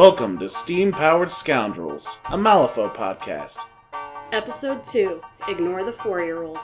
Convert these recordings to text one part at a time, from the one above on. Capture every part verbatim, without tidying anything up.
Welcome to Steam-Powered Scoundrels, a Malifaux podcast. Episode two, Ignore the Four-Year-Old.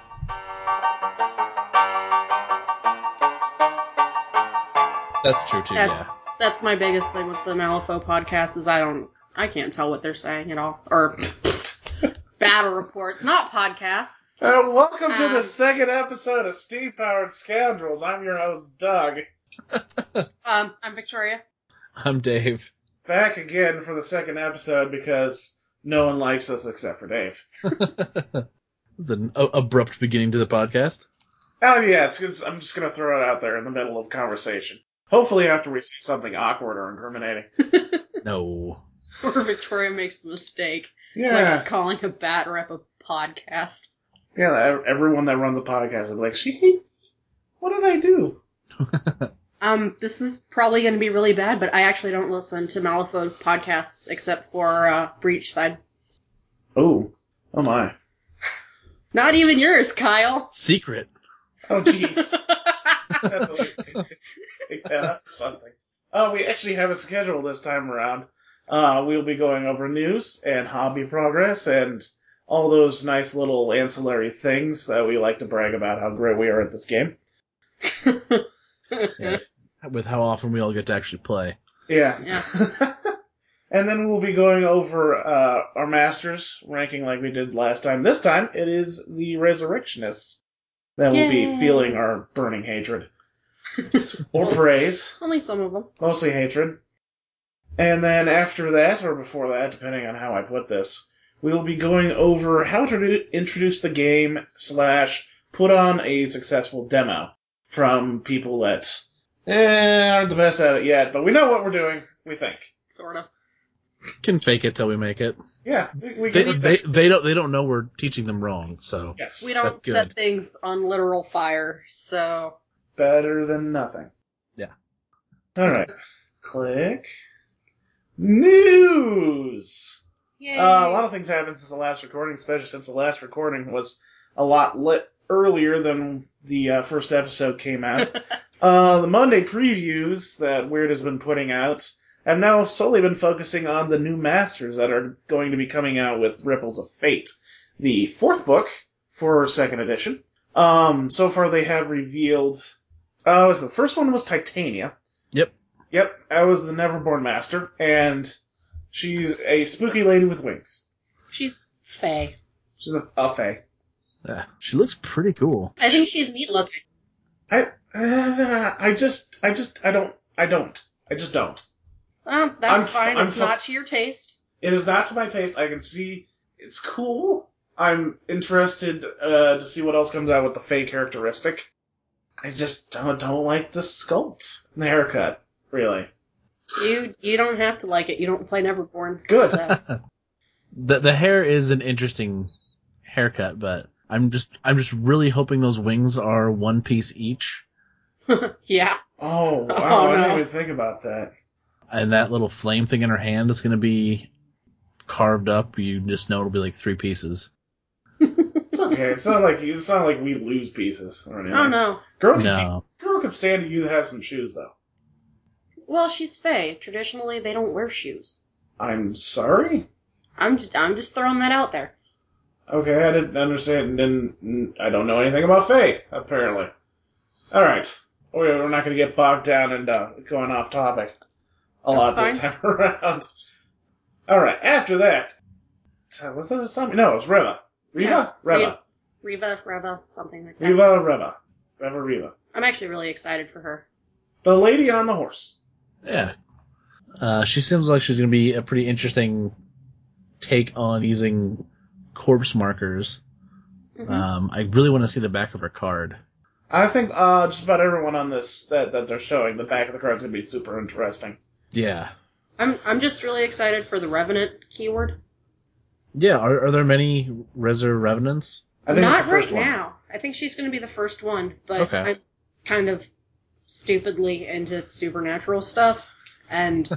That's true too, That's, yeah. That's my biggest thing with the Malifaux podcast is I don't, I can't tell what they're saying at all. Or, battle reports, not podcasts. Uh, welcome to Um, the second episode of Steam-Powered Scoundrels. I'm your host, Doug. Um, I'm Victoria. I'm Dave. Back again for the second episode because no one likes us except for Dave. It's an a- abrupt beginning to the podcast. Oh yeah, it's good. I'm just going to throw it out there in the middle of conversation. Hopefully after we see something awkward or incriminating. No. Or Victoria makes a mistake. Yeah. Like calling a bat rep a podcast. Yeah, everyone that runs the podcast will be like, she, what did I do? Um, this is probably going to be really bad, but I actually don't listen to Malifaux podcasts except for, uh, Breach Side. Oh. Oh my. Not even yours, Kyle. Secret. Oh jeez. Take that up or something. Uh, we actually have a schedule this time around. Uh, we'll be going over news and hobby progress and all those nice little ancillary things that we like to brag about how great we are at this game. Yes. With how often we all get to actually play. Yeah. Yeah. And then we'll be going over uh, our masters ranking like we did last time. This time it is the Resurrectionists that will be Yay. feeling our burning hatred. Or praise. Only some of them. Mostly hatred. And then after that, or before that, depending on how I put this, we'll be going over how to do- introduce the game slash put on a successful demo from people that eh, aren't the best at it yet, but we know what we're doing, we think. Sort of. Can fake it till we make it. Yeah, we, we They, can. they they don't they don't know we're teaching them wrong. So Yes, We don't That's good. set things on literal fire, so... better than nothing. Yeah. All right, click news. Yay! Uh, a lot of things happened since the last recording, especially since the last recording was a lot lit earlier than the uh, first episode came out. uh, the Monday previews that Weird has been putting out have now solely been focusing on the new masters that are going to be coming out with Ripples of Fate, the fourth book for second edition. Um, so far they have revealed. Uh, was the first one was Titania. Yep. Yep, that was the Neverborn Master, and she's a spooky lady with wings. She's fey. She's a, a fae. Yeah. She looks pretty cool. I think she's neat looking. I, uh, I just, I just, I don't, I don't. I just don't. Um, that's I'm f- fine. I'm It's f- not to your taste. It is not to my taste. I can see it's cool. I'm interested uh, to see what else comes out with the fae characteristic. I just don't, don't like the sculpt and the haircut, really. You you don't have to like it. You don't play Neverborn. Good. So. The the hair is an interesting haircut, but I'm just I'm just really hoping those wings are one piece each, Yeah. Oh, wow, Oh, I didn't no. even think about that. and that little flame thing in her hand is going to be carved up. You just know it'll be like three pieces. It's okay. It's not like it's not like we lose pieces or anything. Oh no. Girl, could- No. girl could stand you to have some shoes, though. Well, she's fey. Traditionally, they don't wear shoes. I'm sorry? I'm just I'm just throwing that out there. Okay, I didn't understand. Didn't I don't know anything about Faye, apparently. All right, we're not going to get bogged down into going off topic a lot That's this time around. All right, after that, was that a zombie? No, it was Reva. Reva, Yeah, Reva, Reva, Reva, something like that. Reva, Reva, Reva, Reva. I'm actually really excited for her. The lady on the horse. Yeah. Uh, she seems like she's going to be a pretty interesting take on using corpse markers. Mhm. Um, I really want to see the back of her card. I think uh, just about everyone on this that, that they're showing, the back of the card's going to be super interesting. Yeah. I'm I'm just really excited for the Revenant keyword. Yeah, are, are there many Resur Revenants? I think Not it's the first right one. now. I think she's going to be the first one, but Okay. I'm kind of stupidly into supernatural stuff, and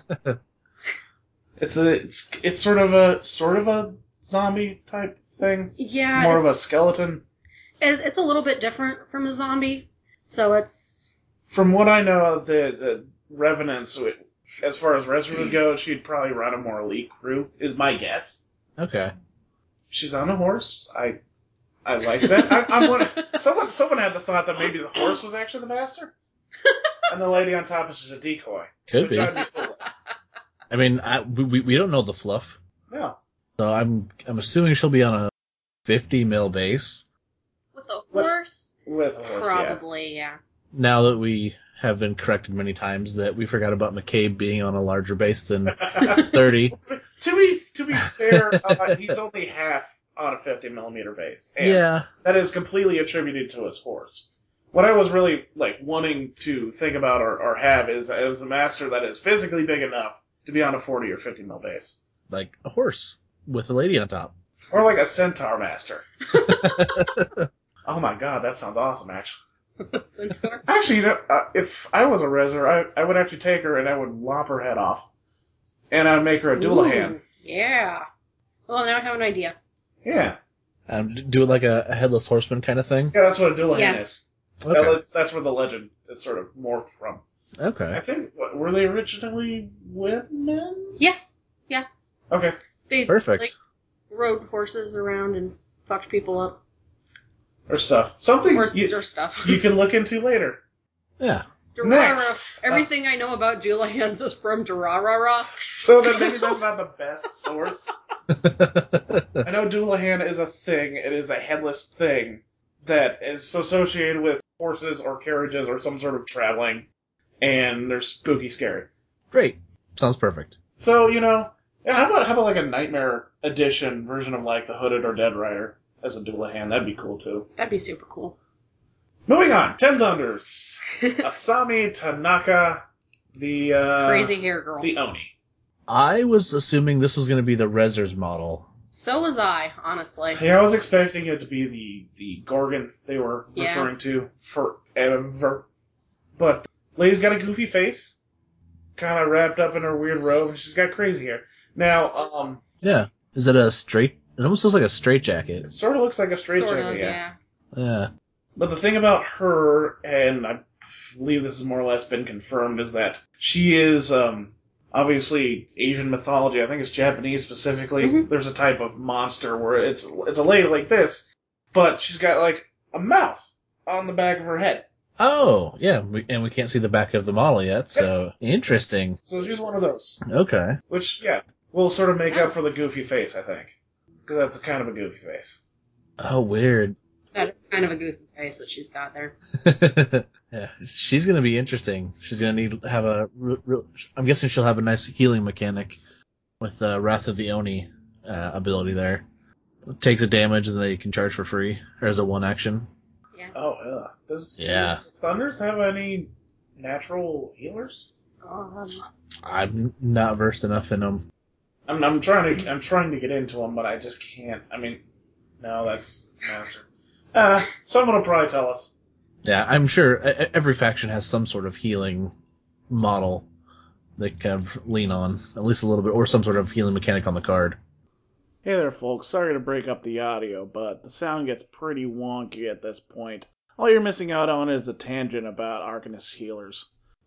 It's a it's it's sort of a sort of a zombie type thing. yeah, More of a it's, skeleton. it, it's a little bit different from a zombie. So it's From what I know of the, the Revenants, as far as Resra would go, she'd probably run a more elite crew, is my guess. Okay. She's on a horse. I I like that. I, I'm one, someone someone had the thought that maybe the horse was actually the master, and the lady on top is just a decoy. Could which be. I'd be cool with. I mean, I, we we don't know the fluff, No. so I'm I'm assuming she'll be on a fifty mil base. With a horse? With a horse, Probably, yeah. Now that we have been corrected many times that we forgot about McCabe being on a larger base than yeah. thirty. to be to be fair, uh, he's only half on a fifty millimeter base. And Yeah. that is completely attributed to his horse. What I was really like wanting to think about or, or have is as a master that is physically big enough to be on a forty or fifty mil base, Like a horse with a lady on top. or like a centaur master. Oh my god, that sounds awesome! Actually, Centaur? actually, you know, uh, if I was a Rezer, I I would actually take her and I would lop her head off, and I would make her a Doulahan. Ooh, yeah. Well, now I have an idea. Yeah, Um, do it like a, a headless horseman kind of thing. yeah, that's what a Doulahan Yeah. is. Okay. Well, that's, that's where the legend is sort of morphed from. I Okay. think, what, were they originally women? Yeah. Yeah. Okay. They, Perfect. like, rode horses around and fucked people up. Or stuff. Something Horse you, or stuff. you can look into later. Yeah. Durarara. Next. Everything I know about Doulahans is from Durarara. So then maybe that's not the best source. I know Doulahan is a thing. It is a headless thing that is associated with horses or carriages or some sort of traveling, and they're spooky scary. Great. Sounds perfect. So, you know, yeah, how about how about like a Nightmare Edition version of like the Hooded or Dead Rider as a Doulahan? That'd be cool too. That'd be super cool. Moving on, Ten Thunders. Asami Tanaka, the uh, Crazy hair girl. the Oni. I was assuming this was going to be the Rezzers model. So was I, honestly. Yeah, I was expecting it to be the the Gorgon they were Yeah. referring to forever, but lady's got a goofy face, kind of wrapped up in her weird robe, and she's got crazy hair. Now, um, Yeah. Is it a straight? It almost looks like a straight jacket. it sort of looks like a straight sort jacket, of, yeah. yeah. Yeah. But the thing about her, and I believe this has more or less been confirmed, is that she is um, obviously Asian mythology. I think it's Japanese specifically. Mhm. There's a type of monster where it's it's a lady like this, but she's got like a mouth on the back of her head. Oh, yeah. We, and we can't see the back of the model yet, so interesting. So she's one of those. Okay. Which, yeah, will sort of make up for the Nice. goofy face, I think. Because that's a kind of a goofy face. Oh, weird. That is kind of a goofy face that she's got there. Yeah, she's gonna be interesting. She's gonna need to have a. Re- re- I'm guessing she'll have a nice healing mechanic with uh, Wrath of the Oni uh, ability there. Takes a damage and then you can charge for free, or as a one action. Yeah. Oh, yeah. Does Yeah. Thunders have any natural healers? Um, I'm not versed enough in them. I'm, I'm trying to I'm trying to get into them, but I just can't. I mean, no, that's it's master. Uh, someone will probably tell us. Yeah, I'm sure e- e- every faction has some sort of healing model they kind of lean on, at least a little bit, or some sort of healing mechanic on the card. Hey there, folks. Sorry to break up the audio, but the sound gets pretty wonky at this point. All you're missing out on is a tangent about Arcanist healers.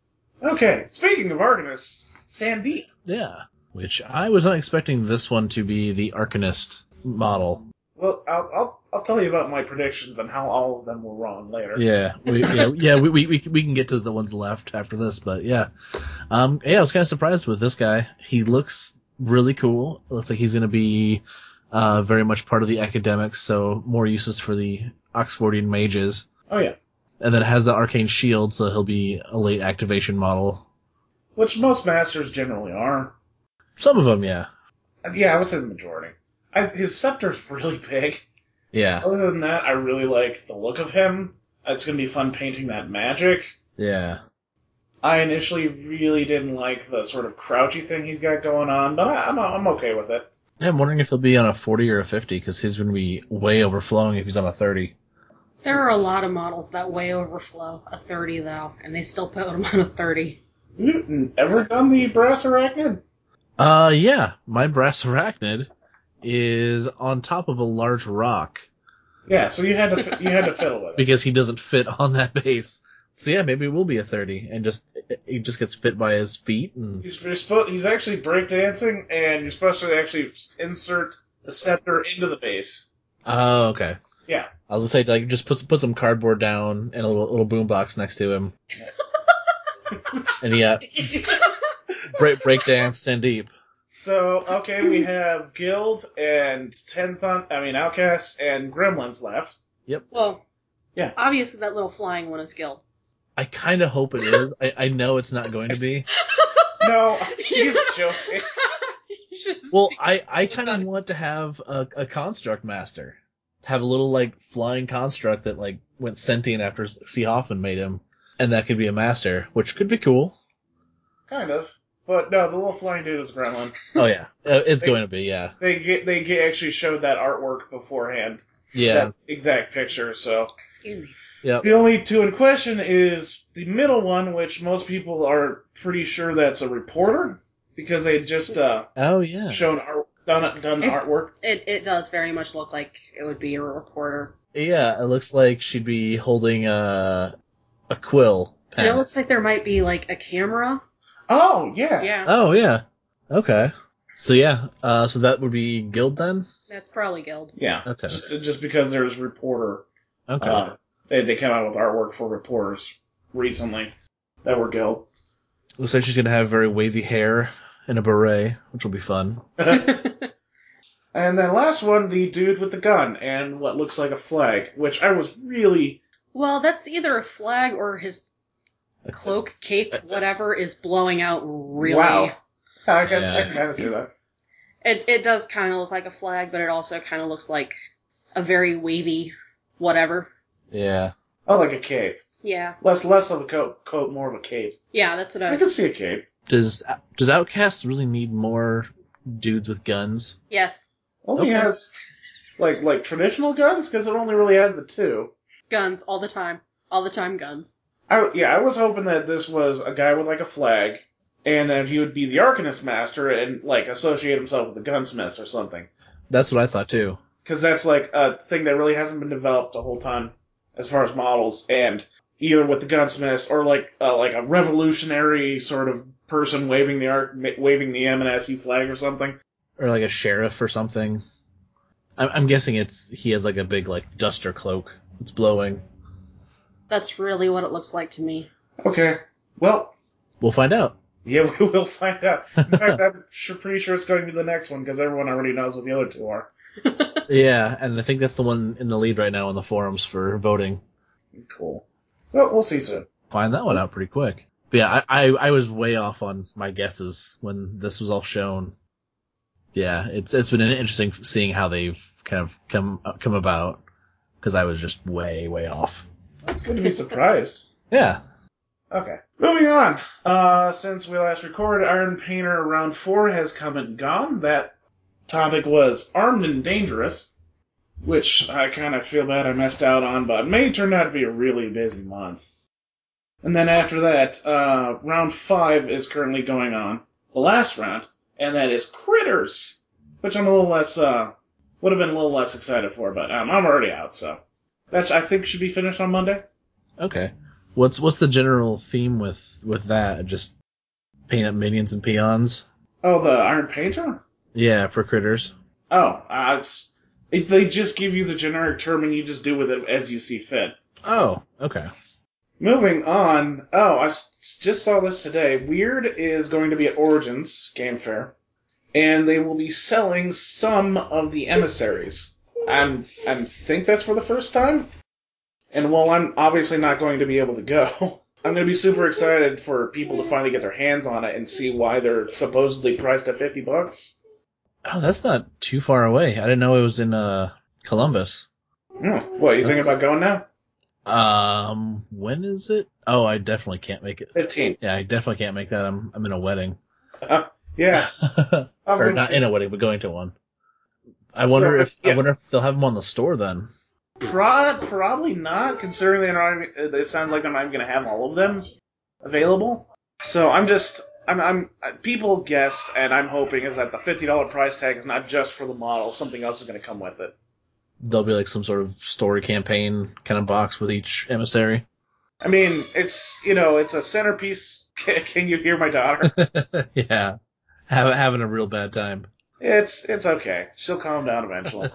Okay, speaking of Arcanists, Sandeep. Yeah, which I was not expecting this one to be the Arcanist model. Well, I'll, I'll I'll tell you about my predictions and how all of them were wrong later. Yeah, we, yeah, yeah, we, we we we can get to the ones left after this, but yeah, um, yeah, I was kind of surprised with this guy. He looks really cool. It looks like he's going to be uh very much part of the academics, so more uses for the Oxfordian mages. Oh yeah, And then it has the arcane shield, so he'll be a late activation model. which most masters generally are. Some of them, yeah, And yeah, I would say the majority. I, his scepter's really big. yeah, Other than that, I really like the look of him. It's going to be fun painting that magic. yeah. I initially really didn't like the sort of crouchy thing he's got going on, but I, I'm I'm okay with it. I'm wondering if he'll be on a forty or a fifty, because he's going to be way overflowing if he's on a thirty. there are a lot of models that way overflow a thirty, though, and they still put them on a thirty. You ever done the brass arachnid? Uh, yeah, my brass arachnid is on top of a large rock Yeah, so you had to fi- you had to fiddle with it. because he doesn't fit on that base. So yeah, maybe it will be a thirty, and just he just gets fit by his feet. And He's you're supposed, he's actually breakdancing, and you're supposed to actually insert the scepter into the base. oh, okay. Yeah. I was gonna say like just put put some cardboard down and a little little boombox next to him, and yeah, break breakdance Sandeep. So, okay, we have Guild and Ten Thun- I mean, Outcasts and Gremlins left. Well, Yeah. obviously that little flying one is Guild. I kind of hope it is. I, I know it's not going to be. No, she's joking. You should Well, see I, I the kind of guns. want to have a, a construct master. Have a little, like, flying construct that, like, went sentient after C. Hoffman made him. And that could be a master, which could be cool. Kind of. But no, the little flying dude is Gremlin. Oh, yeah. Uh, It's They- going to be, yeah. They get, they get actually showed that artwork beforehand. Yeah. That exact picture, so. Excuse me. Yep. The only two in question is the middle one, which most people are pretty sure that's a reporter, because they had just uh, Oh, yeah. shown art, done done the It- artwork. It it does very much look like it would be a reporter. Yeah, it looks like she'd be holding a, a quill And it pen. looks like there might be like a camera. Oh yeah, Yeah, Oh, yeah. Okay. So, yeah. Uh, so that would be Guild then? that's probably Guild. yeah. Okay. Just just because there's reporter, Okay. uh, they they came out with artwork for reporters recently that were Guild. Looks like she's going to have very wavy hair and a beret, which will be fun. And then last one, the dude with the gun and what looks like a flag, which I was really Well, that's either a flag or his cloak, cape, whatever, is blowing out really. wow. I can, Yeah. I can kind of see that. It it does kind of look like a flag, but it also kind of looks like a very wavy whatever. Yeah. Oh, like a cape. Yeah, Less less of a coat, coat, more of a cape. yeah, that's what I. I can see a cape. Does does Outcast really need more dudes with guns? Yes, Only Okay. has like like traditional guns because it only really has the two. guns all the time, all the time guns. I, yeah, I was hoping that this was a guy with like a flag, and that he would be the Arcanist Master and like associate himself with the gunsmiths or something. That's what I thought too. Because that's like a thing that really hasn't been developed the whole time as far as models, and either with the gunsmiths or like uh, like a revolutionary sort of person waving the arc, waving the M and S U flag or something. Or like a sheriff or something. I'm, I'm guessing it's he has like a big like duster cloak. It's blowing. That's really what it looks like to me. Okay, well, We'll find out. yeah, we will find out. In fact, I'm sure, pretty sure it's going to be the next one because everyone already knows what the other two are. Yeah, and I think that's the one in the lead right now on the forums for voting. Cool. So we'll see soon. Find that one out pretty quick. But yeah, I, I, I was way off on my guesses when this was all shown. Yeah, it's it's been interesting seeing how they've kind of come come about because I was just way way off. It's good to be surprised. Yeah. Okay. Moving on. Uh, since we last recorded, Iron Painter Round four has come and gone. That topic was Armed and Dangerous, which I kind of feel bad I missed out on, but May turned out to be a really busy month. And then after that, uh, Round five is currently going on. The last round, and that is Critters, which I'm a little less, uh, would have been a little less excited for, but um, I'm already out, so. That, I think, should be finished on Monday. Okay. What's what's the general theme with with that? Just paint up minions and peons? Oh, the Iron Painter? Yeah, for critters. Oh, uh, it's it, they just give you the generic term and you just do with it as you see fit. Oh, okay. Moving on. Oh, I s- just saw this today. Weird is going to be at Origins Game Fair, and they will be selling some of the emissaries. I'm I think that's for the first time. And while I'm obviously not going to be able to go, I'm going to be super excited for people to finally get their hands on it and see why they're supposedly priced at fifty bucks. Oh, that's not too far away. I didn't know it was in uh Columbus. Hmm. What, you thinking That's- about going now? Um, when is it? Oh, I definitely can't make it. fifteen. Yeah, I definitely can't make that. I'm I'm in a wedding. Yeah. I'm or gonna- not in a wedding, but going to one. I wonder So, if yeah. I wonder if they'll have them on the store then. Pro- probably not, considering they're not, even- it sounds like they're not even going to have all of them available. So I'm just, I'm, I'm, people guess, and I'm hoping is that the fifty dollars price tag is not just for the model, something else is going to come with it. There'll be like some sort of story campaign kind of box with each emissary. I mean, it's, you know, it's a centerpiece. Can you hear my daughter? Yeah. Have, having a real bad time. It's it's okay. She'll calm down eventually.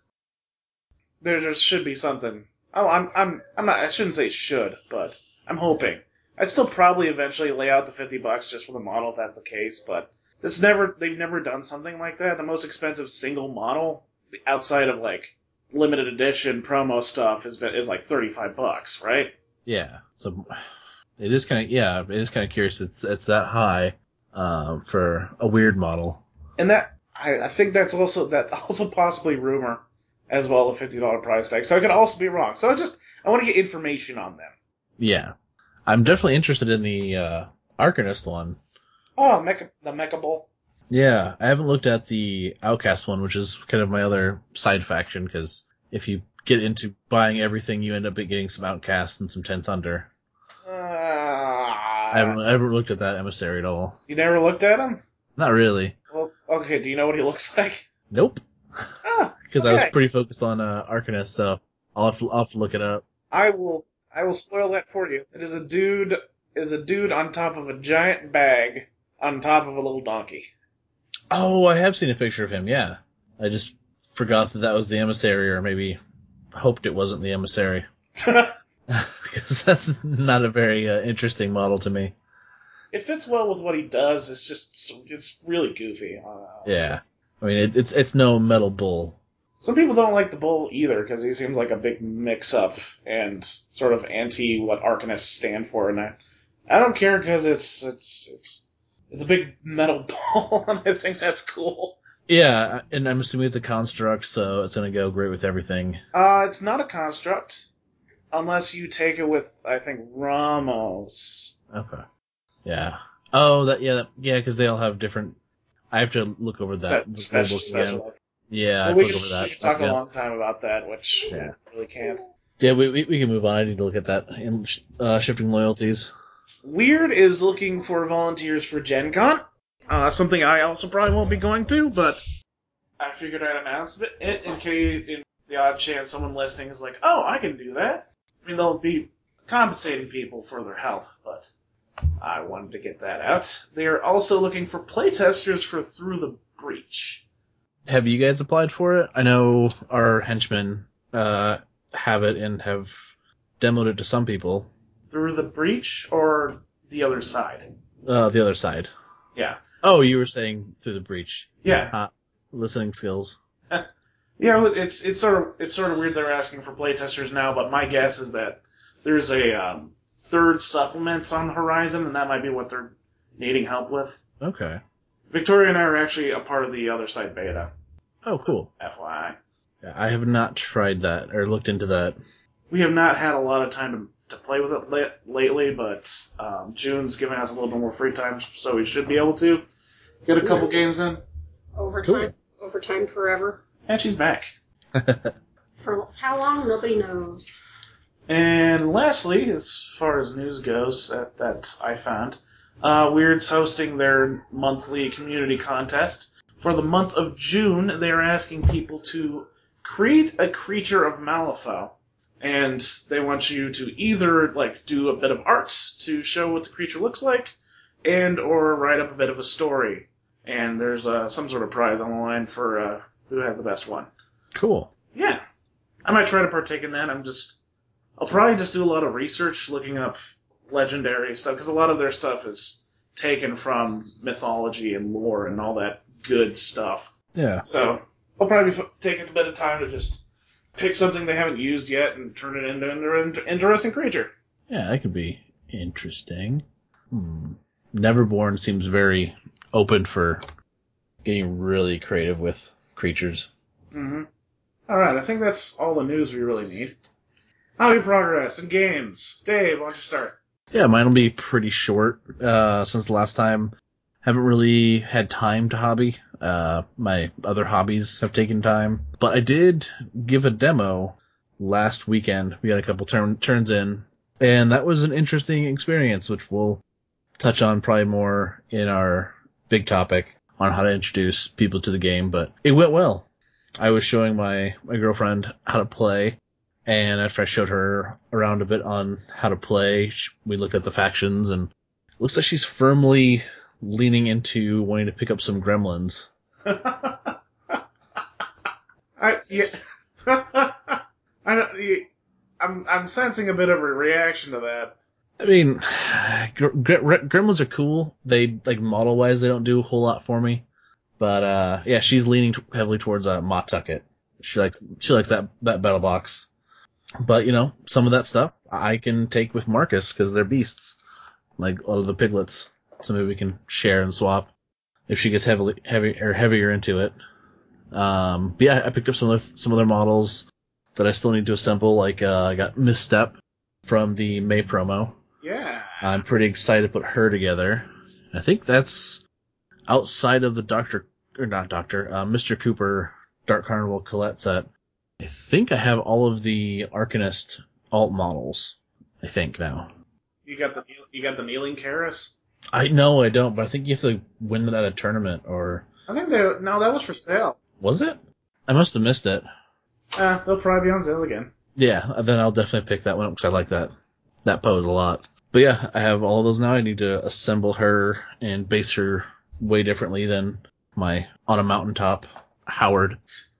there there should be something. Oh, I'm I'm I'm not. I shouldn't say should, but I'm hoping. I'd still probably eventually lay out the fifty bucks just for the model if that's the case, but it's never they've never done something like that. The most expensive single model outside of like limited edition promo stuff is is like thirty-five bucks, right? Yeah. So it is kind of yeah, it is kind of curious. It's it's that high uh, for a weird model. And that I, I think that's also that's also possibly rumor as well, a fifty dollar price tag. So I could also be wrong. So I just I want to get information on them. Yeah. I'm definitely interested in the uh, Arcanist one. Oh, Mecha, the Mecha Bowl. Yeah, I haven't looked at the Outcast one, which is kind of my other side faction, because if you get into buying everything, you end up getting some Outcasts and some Ten Thunder. Uh, I haven't I haven't looked at that emissary at all. You never looked at him? Not really. Well, okay. Do you know what he looks like? Nope. Oh, Because okay. I was pretty focused on uh, Arcanist, so I'll have, to, I'll have to look it up. I will. I will spoil that for you. It is a dude. Is a dude on top of a giant bag on top of a little donkey. Oh, I have seen a picture of him. Yeah, I just forgot that that was the emissary, or maybe hoped it wasn't the emissary. Because that's not a very uh, interesting model to me. It fits well with what he does. It's just it's really goofy. Uh, Yeah, I mean it, it's it's no metal bull. Some people don't like the bull either because he seems like a big mix-up and sort of anti what Arcanists stand for, and I, I don't care because it's it's it's it's a big metal ball, and I think that's cool. Yeah, and I'm assuming it's a construct, so it's gonna go great with everything. Uh, it's not a construct unless you take it with I think Ramos. Okay. Yeah. Oh, that yeah that, yeah because they all have different. I have to look over that. That special rulebook again. special. Yeah, I Well, have we to could, look over that. we could talk again. a long time about that, which Yeah. I really can't. Yeah, we, we we can move on. I need to look at that in uh, shifting loyalties. Weird is looking for volunteers for Gen Con. Uh, something I also probably won't be going to, but I figured I'd announce it in case, in the odd chance someone listening is like, oh, I can do that. I mean, they'll be compensating people for their help, but I wanted to get that out. They are also looking for playtesters for Through the Breach. Have you guys applied for it? I know our henchmen uh, have it and have demoed it to some people. Through the Breach or the other side? Uh, the other side. Yeah. Oh, you were saying through the breach. Yeah. Uh, listening skills. Yeah, it's it's sort of it's sort of weird they're asking for playtesters now, but my guess is that there's a um, third supplement on the horizon, and that might be what they're needing help with. Okay. Victoria and I are actually a part of the other side beta, Oh, cool. F Y I. Yeah, I have not tried that or looked into that. We have not had a lot of time to, to play with it la- lately, but um, June's giving us a little bit more free time, so we should be able to get a couple games in. Overtime. Overtime forever. And she's back. For how long, nobody knows. And lastly, as far as news goes that, that I found, uh, Weird's hosting their monthly community contest. For the month of June, they are asking people to create a creature of Malifaux. And they want you to either like do a bit of art to show what the creature looks like, and or write up a bit of a story. And there's uh, some sort of prize on the line for uh, who has the best one. Cool. Yeah. I might try to partake in that. I'm just... I'll probably just do a lot of research looking up legendary stuff, because a lot of their stuff is taken from mythology and lore and all that good stuff. Yeah. So I'll probably be f- taking a bit of time to just pick something they haven't used yet and turn it into an inter- interesting creature. Yeah, that could be interesting. Hmm. Neverborn seems very open for getting really creative with creatures. Mm-hmm. Alright, I think that's all the news we really need. Hobby progress and games. Dave, why don't you start? Yeah, mine will be pretty short, uh, since the last time. Haven't really had time to hobby. Uh, my other hobbies have taken time. But I did give a demo last weekend. We got a couple turn- turns in. And that was an interesting experience, which we'll touch on probably more in our big topic on how to introduce people to the game. But it went well. I was showing my, my girlfriend how to play, And after I showed her around a bit on how to play, we looked at the factions, and it looks like she's firmly leaning into wanting to pick up some gremlins. I yeah. I don't, you, I'm I'm sensing a bit of a reaction to that. I mean, gr- gr- gremlins are cool. They like model wise, they don't do a whole lot for me. But uh, yeah, she's leaning t- heavily towards uh, Mawtucket. She likes she likes that that battle box. But you know, some of that stuff I can take with Marcus because they're beasts, like all of the piglets. So maybe we can share and swap if she gets heavily heavy or heavier into it. Um, but yeah, I picked up some other some other models that I still need to assemble. Like uh, I got Misstep from the May promo. Yeah. I'm pretty excited to put her together. I think that's outside of the Doctor or not Doctor, uh, Mister Cooper Dark Carnival Colette set. I think I have all of the Arcanist alt models. I think now. You got the you got the kneeling Karis? I know I don't, but I think you have to win it at a tournament, or I think they no, that was for sale. was it? I must have missed it. Uh, they'll probably be on sale again. Yeah, then I'll definitely pick that one up because I like that that pose a lot. But yeah, I have all of those now. I need to assemble her and base her way differently than my on a mountaintop Howard.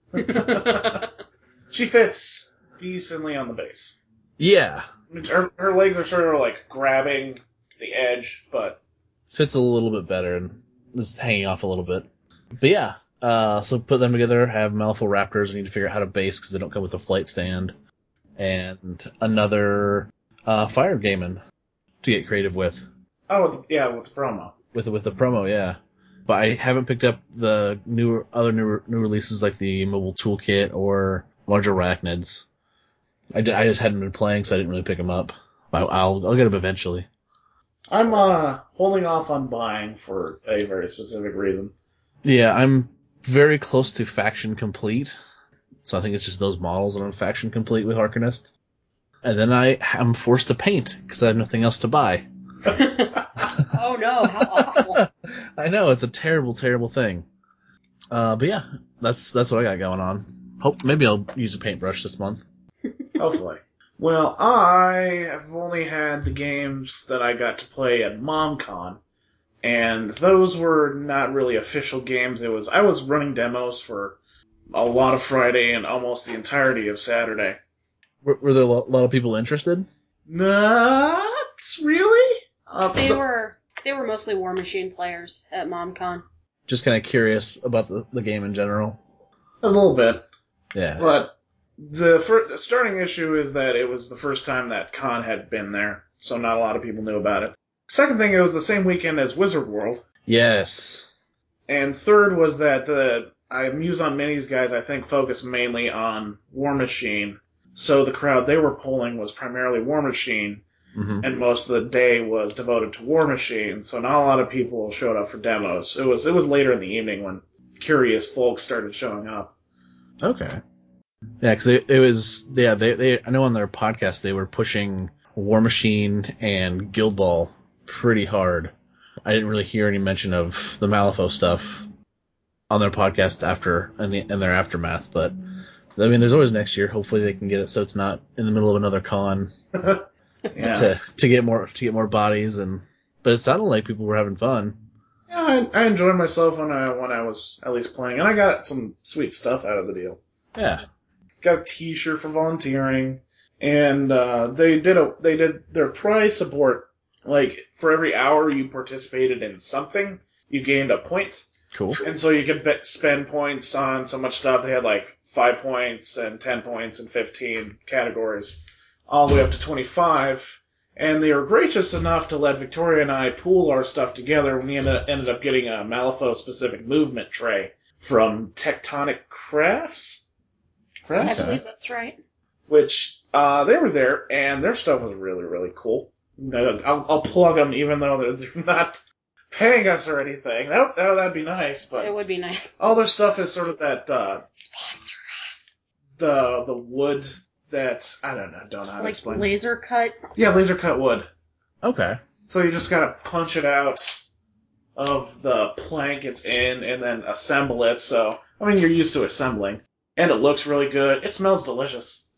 She fits decently on the base. Yeah. Her, her legs are sort of like grabbing the edge, but fits a little bit better and is hanging off a little bit. But yeah, uh, so put them together, have Malifaux Raptors. I need to figure out how to base because they don't come with a flight stand. And another uh, Fire Gaiman to get creative with. Oh, with the, yeah, with the promo. With with the promo, yeah. But I haven't picked up the new other new new releases like the Mobile Toolkit or Large Arachnids. I, did, I just hadn't been playing, so I didn't really pick them up. I'll I'll, I'll get them eventually. I'm uh holding off on buying for a very specific reason. Yeah, I'm very close to faction complete, so I think it's just those models that I'm faction complete with Arcanist. And then I am forced to paint because I have nothing else to buy. Oh no, how awful. I know, it's a terrible, terrible thing. Uh, but yeah, that's that's what I got going on. Hope maybe I'll use a paintbrush this month. Hopefully. Well, I have only had the games that I got to play at MomCon, and those were not really official games. It was I was running demos for a lot of Friday and almost the entirety of Saturday. Were, were there a lo- lot of people interested? Not really. Uh, They the- were they were mostly War Machine players at MomCon. Just kind of curious about the, the game in general. a little bit, Yeah. but the, fir- the starting issue is that it was the first time that Con had been there, so not a lot of people knew about it. Second thing, it was the same weekend as Wizard World. Yes. And third was that the I Muse on Minis guys, I think, focused mainly on War Machine. So the crowd they were polling was primarily War Machine, Mm-hmm. and most of the day was devoted to War Machine. So not a lot of people showed up for demos. It was it was later in the evening when curious folks started showing up. Okay. Yeah, because it, it was yeah they they I know on their podcast they were pushing War Machine and Guild Ball pretty hard. I didn't really hear any mention of the Malifaux stuff on their podcast after and the and their aftermath, but I mean there's always next year. Hopefully they can get it so it's not in the middle of another con Yeah, to to get more to get more bodies and but it sounded like people were having fun. yeah I, I enjoyed myself when I when I was at least playing, and I got some sweet stuff out of the deal. Yeah. Got a T-shirt for volunteering, and uh, they did a they did their prize support. Like for every hour you participated in something, you gained a point, Cool. and so you could bet, spend points on so much stuff. They had like five points and ten points and fifteen categories, all the way up to twenty-five. And they were gracious enough to let Victoria and I pool our stuff together. We ended, ended up getting a Malifaux specific movement tray from Tectonic Crafts. I Crafts? believe that's right. Which uh, they were there, and their stuff was really, really cool. I'll, I'll plug them, even though they're, they're not paying us or anything. That that that'd be nice, It but would be nice. all their stuff is sort of that uh, Sponsor us. the the wood that I don't know, don't know how to Like explain. laser cut. Yeah, laser cut wood. Okay. So you just gotta punch it out of the plank it's in, and then assemble it. So I mean, you're used to assembling, and it looks really good. It smells delicious.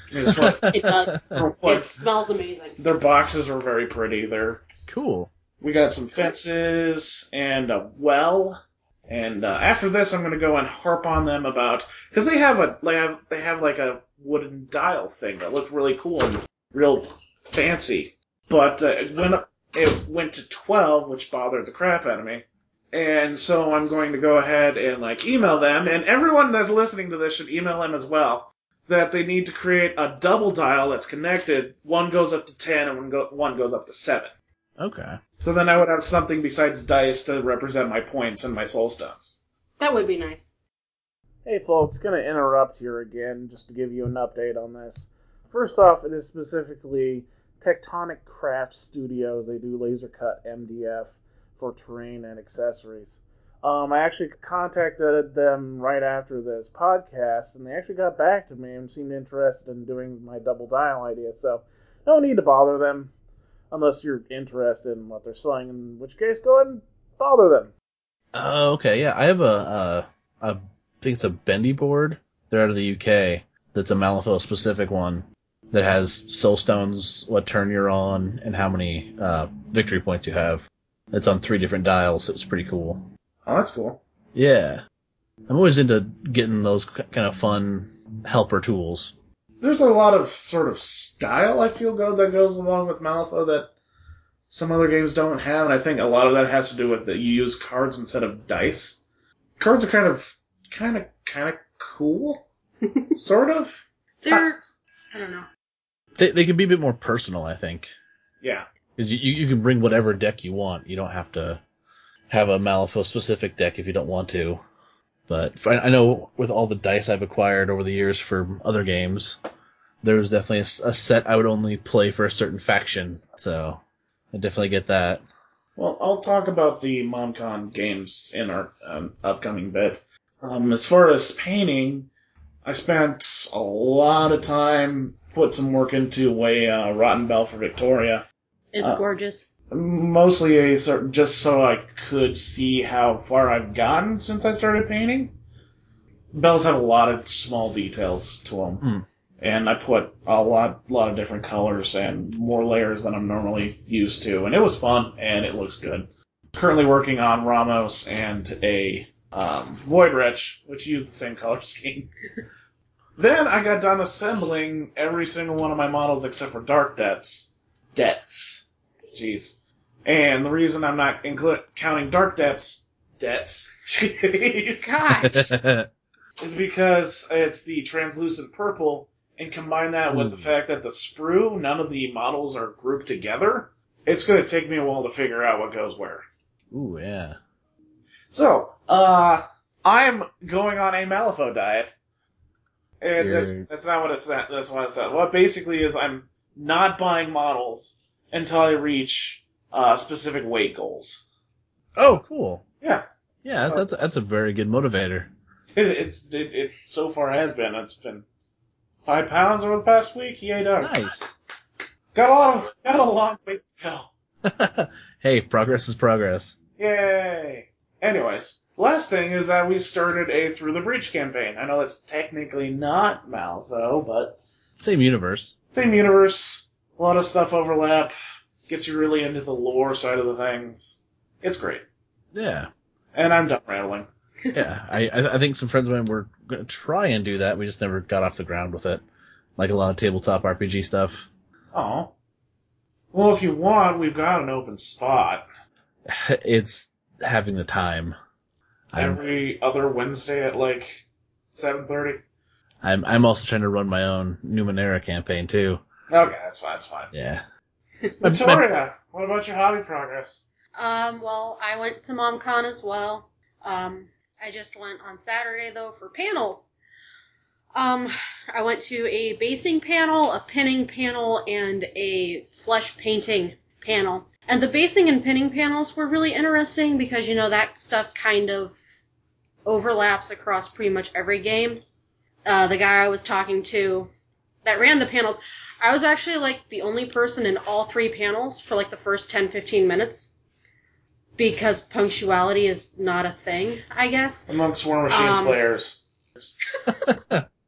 I just want- It does. For what? It smells amazing. Their boxes were very pretty. They're Cool. We got some fences and a well. And uh, after this, I'm going to go and harp on them about because they have a they have they have like a wooden dial thing that looked really cool and real fancy. But uh, it went it went to twelve, which bothered the crap out of me. And so I'm going to go ahead and like email them, and everyone that's listening to this should email them as well. That they need to create a double dial that's connected. One goes up to ten, and one, go, one goes up to seven. Okay. So then I would have something besides dice to represent my points and my soul stones. That would be nice. Hey folks, gonna interrupt here again just to give you an update on this. First off, it is specifically Tectonic Craft Studios. They do laser cut M D F for terrain and accessories. Um, I actually contacted them right after this podcast, and they actually got back to me and seemed interested in doing my double dial idea. So no need to bother them. Unless you're interested in what they're selling, in which case, go ahead and bother them. Oh, okay. Yeah, I have a, uh, a, I think it's a bendy board. They're out of the U K. That's a Malifaux specific one that has soul stones, what turn you're on, and how many uh, victory points you have. It's on three different dials. So it's pretty cool. Oh, that's cool. Yeah, I'm always into getting those kind of fun helper tools. There's a lot of sort of style, I feel, go that goes along with Malifaux that some other games don't have, and I think a lot of that has to do with that you use cards instead of dice. Cards are kind of, kind of, kind of cool, sort of. They're, I don't know. They they can be a bit more personal, I think, Yeah. because you you can bring whatever deck you want. You don't have to have a Malifaux specific deck if you don't want to. But for, I know with all the dice I've acquired over the years for other games, there's definitely a, a set I would only play for a certain faction. So I definitely get that. Well, I'll talk about the MonCon games in our um, upcoming bit. Um, as far as painting, I spent a lot of time, put some work into a uh, Rotten Bell for Victoria. It's Uh, gorgeous. Mostly a sort just so I could see how far I've gotten since I started painting. Bells have a lot of small details to them, Hmm. and I put a lot, lot of different colors and more layers than I'm normally used to, and it was fun and it looks good. Currently working on Ramos and a um, Void Wretch, which use the same color scheme. Then I got done assembling every single one of my models except for Dark Depths. Debts. Jeez. And the reason I'm not inclu- counting Dark Depths, debts, jeez, Gosh. is because it's the translucent purple, and combine that with Ooh. the fact that the sprue, none of the models are grouped together, it's going to take me a while to figure out what goes where. Ooh, yeah. So, uh, I'm going on a Malifaux diet. And that's, You're- that's not what it's that, that's what I said. What basically is I'm not buying models until I reach uh, specific weight goals. Oh, cool. Yeah. Yeah, So- that's that's a very good motivator. It, it's it, it so far has been. It's been five pounds over the past week. Yay, dog. Nice. Got a lot of got a long ways to go. Hey, progress is progress. Yay. Anyways, last thing is that we started a Through the Breach campaign. I know that's technically not Malifaux, but Same universe. same universe. A lot of stuff overlap. Gets you really into the lore side of the things. It's great. Yeah. And I'm done rambling. Yeah, I I I think some friends of mine were going to try and do that. We just never got off the ground with it. Like a lot of tabletop R P G stuff. Oh. Well, if you want, we've got an open spot. It's having the time. I'm, Every other Wednesday at like seven thirty. I'm I'm also trying to run my own Numenera campaign too. Okay, that's fine, that's fine. Yeah. Victoria, what about your hobby progress? Um, well, I went to MomCon as well. Um, I just went on Saturday, though, for panels. Um, I went to a basing panel, a pinning panel, and a flesh painting panel. And the basing and pinning panels were really interesting because, you know, that stuff kind of overlaps across pretty much every game. Uh, the guy I was talking to that ran the panels, I was actually, like, the only person in all three panels for, like, the first ten to fifteen minutes. Because punctuality is not a thing, I guess. Amongst War Machine Um, players.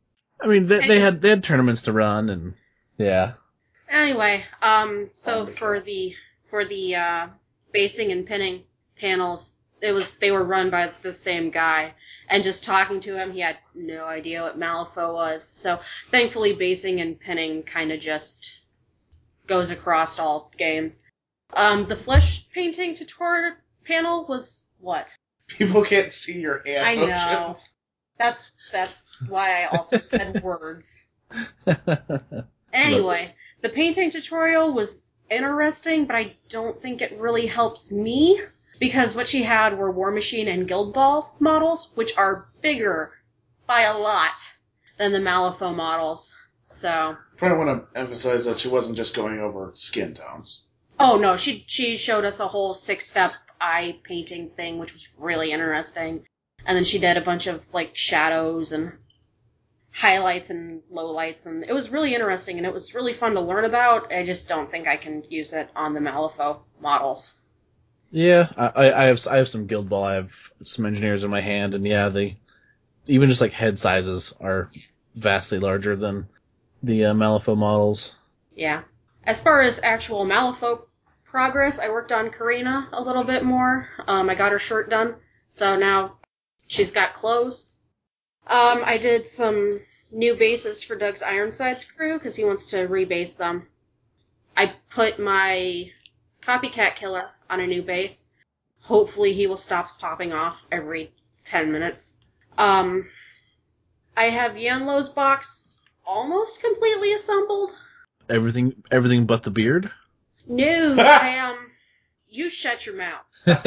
I mean, they, they had they had tournaments to run, and yeah. Anyway, um, so for the for the uh, basing and pinning panels, it was they were run by the same guy, and just talking to him, he had no idea what Malifaux was. So thankfully, basing and pinning kind of just goes across all games. Um, the flesh painting tutorial panel was what? People can't see your hand I motions. know. That's that's why I also said words. Anyway, the painting tutorial was interesting, but I don't think it really helps me, because what she had were War Machine and Guild Ball models, which are bigger by a lot than the Malifaux models. So, I want to emphasize that she wasn't just going over skin tones. oh no, she she showed us a whole six-step eye painting thing, which was really interesting. And then she did a bunch of like shadows and highlights and lowlights, and it was really interesting, and it was really fun to learn about. I just don't think I can use it on the Malifaux models. Yeah, I, I have I have some Guild Ball. I have some engineers in my hand, and yeah, they even just like head sizes are vastly larger than the uh, Malifaux models. Yeah. As far as actual Malifaux progress, I worked on Karina a little bit more. Um, I got her shirt done, so now she's got clothes. Um, I did some new bases for Doug's Ironsides crew, because he wants to rebase them. I put my Copycat Killer on a new base. Hopefully he will stop popping off every ten minutes. Um, I have Yanlo's box almost completely assembled. Everything, everything but the beard. No, Pam, you shut your mouth.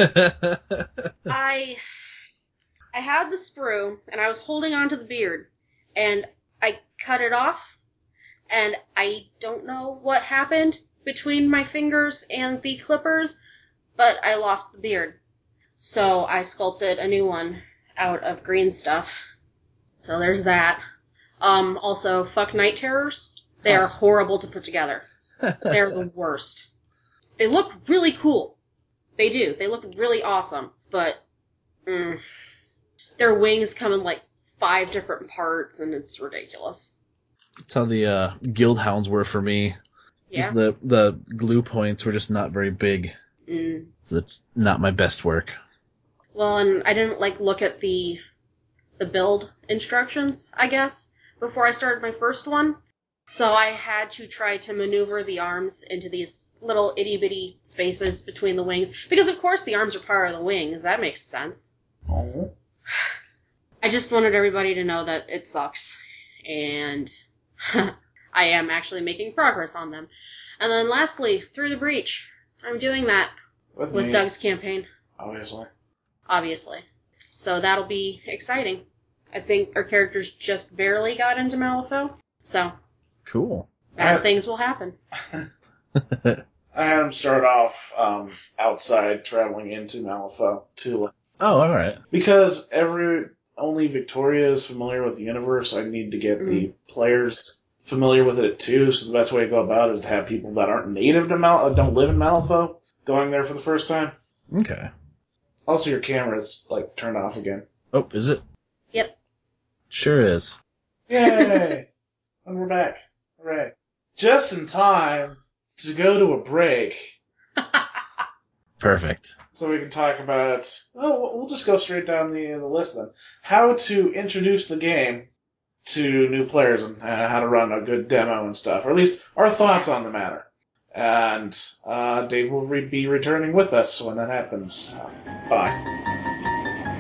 I, I had the sprue, and I was holding onto the beard, and I cut it off, and I don't know what happened between my fingers and the clippers, but I lost the beard. So I sculpted a new one out of green stuff. So there's that. Um, also, fuck Night Terrors. They are horrible to put together. They're the worst. They look really cool. They do. They look really awesome. But, mm, their wings come in like five different parts, and it's ridiculous. That's how the uh, Guild Hounds were for me. Yeah. Just the the glue points were just not very big. Mm. So it's not my best work. Well, and I didn't like look at the the build instructions, I guess, before I started my first one. So I had to try to maneuver the arms into these little itty-bitty spaces between the wings. Because, of course, the arms are part of the wings. That makes sense. Oh. I just wanted everybody to know that it sucks. And I am actually making progress on them. And then lastly, Through the Breach. I'm doing that With, with me, Doug's campaign, obviously. obviously. So that'll be exciting. I think our characters just barely got into Malifaux. So... Cool. bad I- things will happen. I had him start off um, outside, traveling into Malifaux to Oh, all right. because every only Victoria is familiar with the universe. I need to get the players familiar with it too. So the best way to go about it is to have people that aren't native to Mal, don't live in Malifaux, going there for the first time. Okay. Also, your camera's like turned off again. Oh, is it? Yep. Sure is. Yay! And we're back. Hooray! Just in time to go to a break. Perfect. So we can talk about, oh, we'll just go straight down the, the list then. How to introduce the game to new players and uh, how to run a good demo and stuff. Or at least our thoughts on the matter. And uh, Dave will re- be returning with us when that happens. Bye.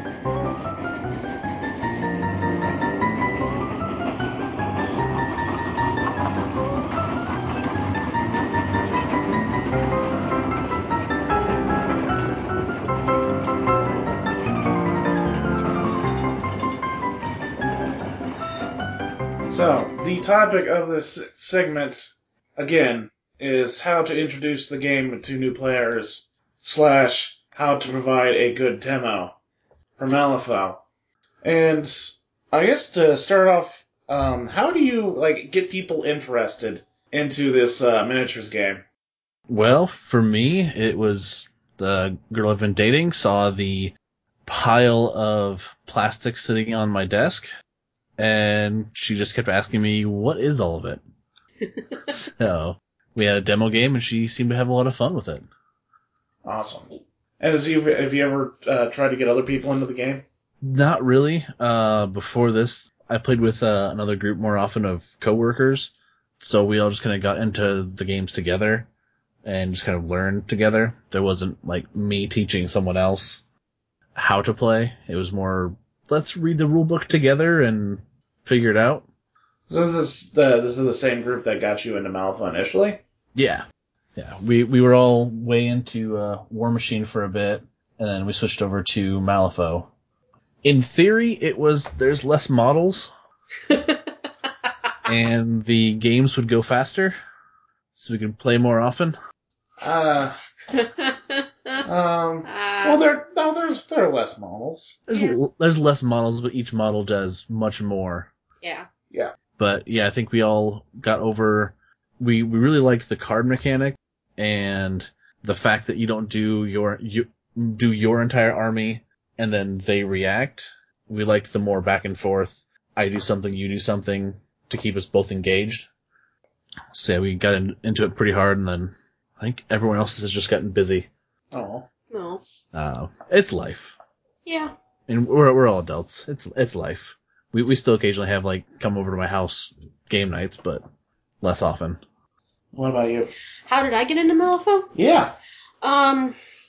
So, the topic of this segment, again, is how to introduce the game to new players, slash, how to provide a good demo for Malifaux. And I guess to start off, um, how do you, like, get people interested into this uh, miniatures game? Well, for me, it was the girl I've been dating saw the pile of plastic sitting on my desk and she just kept asking me, what is all of it? So we had a demo game, and she seemed to have a lot of fun with it. Awesome. And has you, have you ever uh, tried to get other people into the game? Not really. Uh, before this, I played with uh, another group more often of coworkers, so we all just kind of got into the games together and just kind of learned together. There wasn't like me teaching someone else how to play. It was more, let's read the rule book together and figure it out. So is this the this is the same group that got you into Malifaux initially? Yeah. Yeah. We we were all way into uh, War Machine for a bit, and then we switched over to Malifaux. In theory, it was there's less models, and the games would go faster, so we could play more often. Uh, um, well, there no, there's there are less models. There's Yeah. l- there's less models, but each model does much more. Yeah. Yeah. But yeah, I think we all got over. We we really liked the card mechanic and the fact that you don't do your you do your entire army and then they react. We liked the more back and forth. I do something, you do something to keep us both engaged. So yeah, we got in, into it pretty hard, and then I think everyone else has just gotten busy. Oh, No. Uh, it's life, Yeah. and we're we're all adults. It's it's life. We we still occasionally have like come over to my house game nights, but less often. what about you? How did I get into Malifaux? Yeah. Um,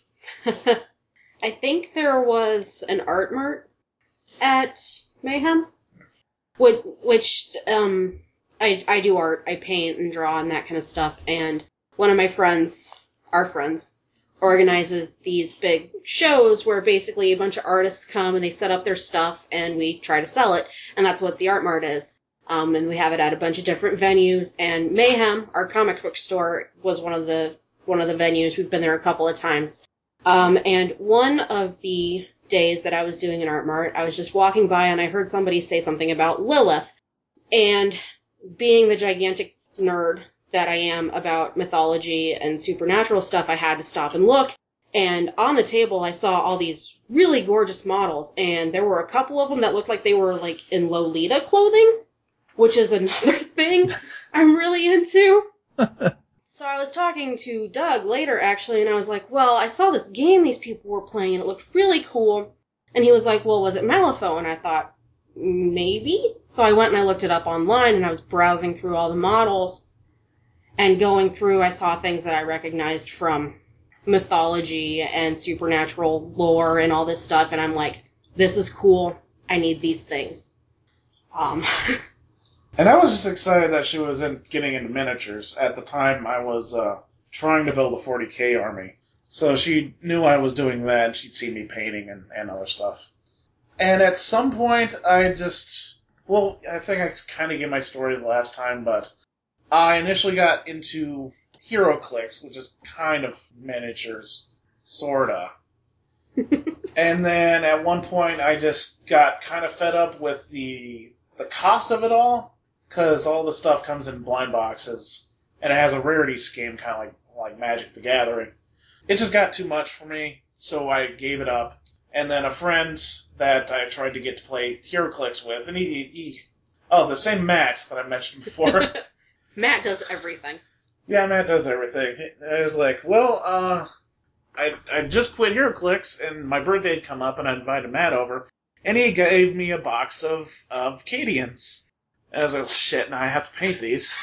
I think there was an art mart at Mayhem, which, which um, I I do art, I paint and draw and that kind of stuff. And one of my friends, our friends, organizes these big shows where basically a bunch of artists come and they set up their stuff and we try to sell it, and that's what the art mart is. Um, and we have it at a bunch of different venues. And Mayhem, our comic book store, was one of the one of the venues. We've been there a couple of times. Um, and one of the days that I was doing an art mart, I was just walking by and I heard somebody say something about Lilith. And being the gigantic nerd that I am about mythology and supernatural stuff, I had to stop and look. And on the table, I saw all these really gorgeous models. And there were a couple of them that looked like they were like in Lolita clothing, which is another thing I'm really into. So I was talking to Doug later, actually, and I was like, well, I saw this game these people were playing, and it looked really cool. And he was like, well, was it Malifaux? And I thought, maybe? So I went and I looked it up online, and I was browsing through all the models. And going through, I saw things that I recognized from mythology and supernatural lore and all this stuff, and I'm like, this is cool. I need these things. Um... And I was just excited that she was in, getting into miniatures. At the time, I was uh, trying to build a forty K army. So she knew I was doing that, and she'd see me painting and, and other stuff. And at some point, I just... Well, I think I kind of gave my story the last time, but I initially got into HeroClix, which is kind of miniatures. Sorta. And then at one point, I just got kind of fed up with the the cost of it all. Because all the stuff comes in blind boxes, and it has a rarity scheme, kind of like like Magic the Gathering. It just got too much for me, so I gave it up. And then a friend that I tried to get to play HeroClix with, and he, he oh, the same Matt that I mentioned before. Matt does everything. Yeah, Matt does everything. I was like, well, uh, I I just quit HeroClix, and my birthday had come up, and I invited Matt over, and he gave me a box of of Cadians. And I was like, shit, now I have to paint these.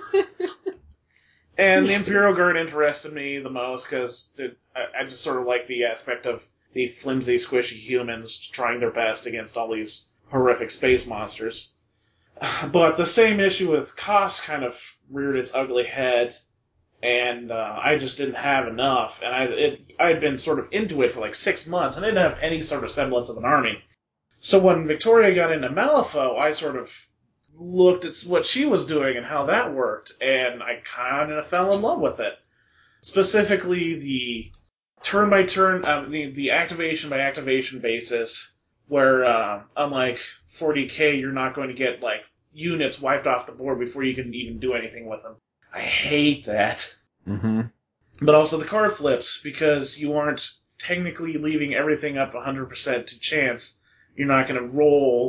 And the Imperial Guard interested me the most because I, I just sort of like the aspect of the flimsy, squishy humans trying their best against all these horrific space monsters. But the same issue with cost kind of reared its ugly head, and uh, I just didn't have enough. And I it, I had been sort of into it for like six months, and I didn't have any sort of semblance of an army. So when Victoria got into Malifaux, I sort of looked at what she was doing and how that worked, and I kind of fell in love with it. Specifically, the turn-by-turn, um, the, the activation-by-activation basis, where, uh, unlike forty K, you're not going to get, like, units wiped off the board before you can even do anything with them. I hate that. Mm-hmm. But also the card flips, because you aren't technically leaving everything up one hundred percent to chance. You're not going to roll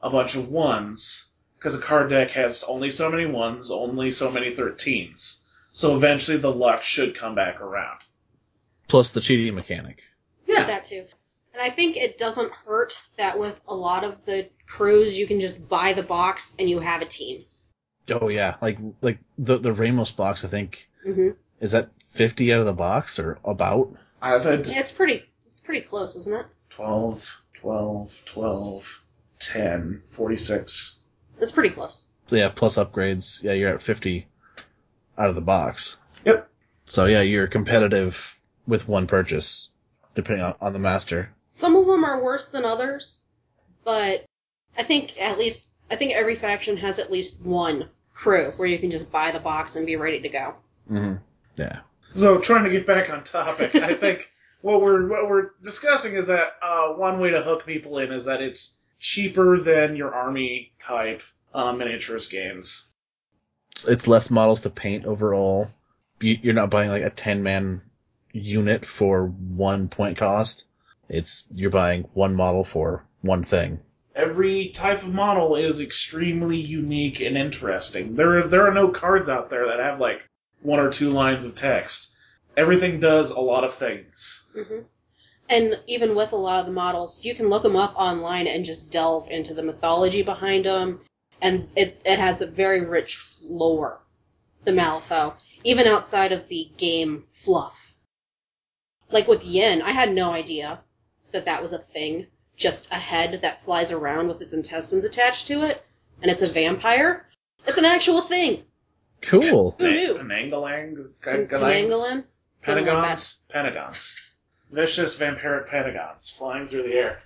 a bunch of ones, because a card deck has only so many ones, only so many thirteens. So eventually the luck should come back around. Plus the cheating mechanic. Yeah. That too. And I think it doesn't hurt that with a lot of the crews, you can just buy the box and you have a team. Oh yeah, like like the the Ramos box, I think, mm-hmm. is that fifty out of the box or about? I said yeah, it's pretty it's pretty close, isn't it? twelve, twelve, twelve, ten, forty-six. It's pretty close. Yeah, plus upgrades. Yeah, you're at fifty out of the box. Yep. So yeah, you're competitive with one purchase, depending on, on the master. Some of them are worse than others, but I think at least I think every faction has at least one crew where you can just buy the box and be ready to go. Mm-hmm. Yeah. So trying to get back on topic, I think what we're what we're discussing is that uh, one way to hook people in is that it's cheaper than your army type uh, miniatures games. It's, it's less models to paint overall. You, you're not buying like a ten man unit for one point cost. It's you're buying one model for one thing. Every type of model is extremely unique and interesting. There, there are no cards out there that have like one or two lines of text. Everything does a lot of things. Mm-hmm. And even with a lot of the models, you can look them up online and just delve into the mythology behind them, and it it has a very rich lore. The Malifaux, even outside of the game fluff. Like with Yin, I had no idea that that was a thing. Just a head that flies around with its intestines attached to it, and it's a vampire. It's an actual thing. Cool. Who knew? Penangalang? Penangalan? Pentagons? Pentagons. Vicious vampiric pentagons flying through the air.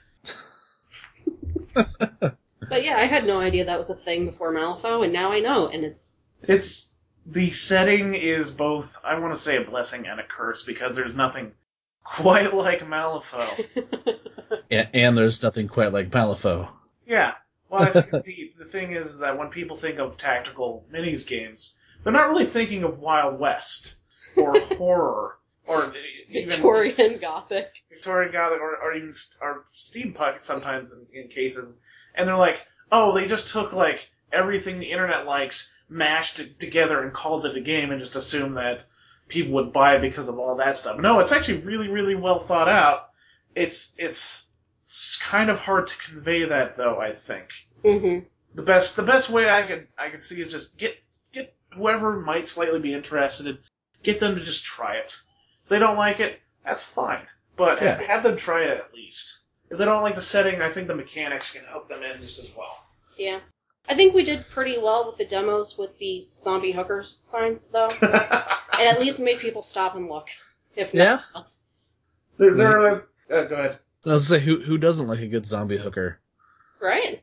But yeah, I had no idea that was a thing before Malifaux, and now I know, and it's... It's... The setting is both, I want to say, a blessing and a curse, because there's nothing quite like Malifaux. and, and there's nothing quite like Malifaux. Yeah. Well, I think the, the thing is that when people think of tactical minis games, they're not really thinking of Wild West, or horror, or even... Victorian Gothic. Victorian Gothic, or, or even or steampunk sometimes in, in cases. And they're like, oh, they just took, like, everything the internet likes, mashed it together and called it a game, and just assumed that people would buy it because of all that stuff. No, it's actually really, really well thought out. It's it's kind of hard to convey that, though, I think. Mm-hmm. The best the best way I could I could see is just get get whoever might slightly be interested, get them to just try it. If they don't like it, that's fine. But Yeah. have them try it at least. If they don't like the setting, I think the mechanics can hook them in just as well. Yeah. I think we did pretty well with the demos with the zombie hookers sign, though. It at least made people stop and look, if Yeah. Yeah. else. There, there are... Uh, go ahead. I was gonna say, who who doesn't like a good zombie hooker? Right.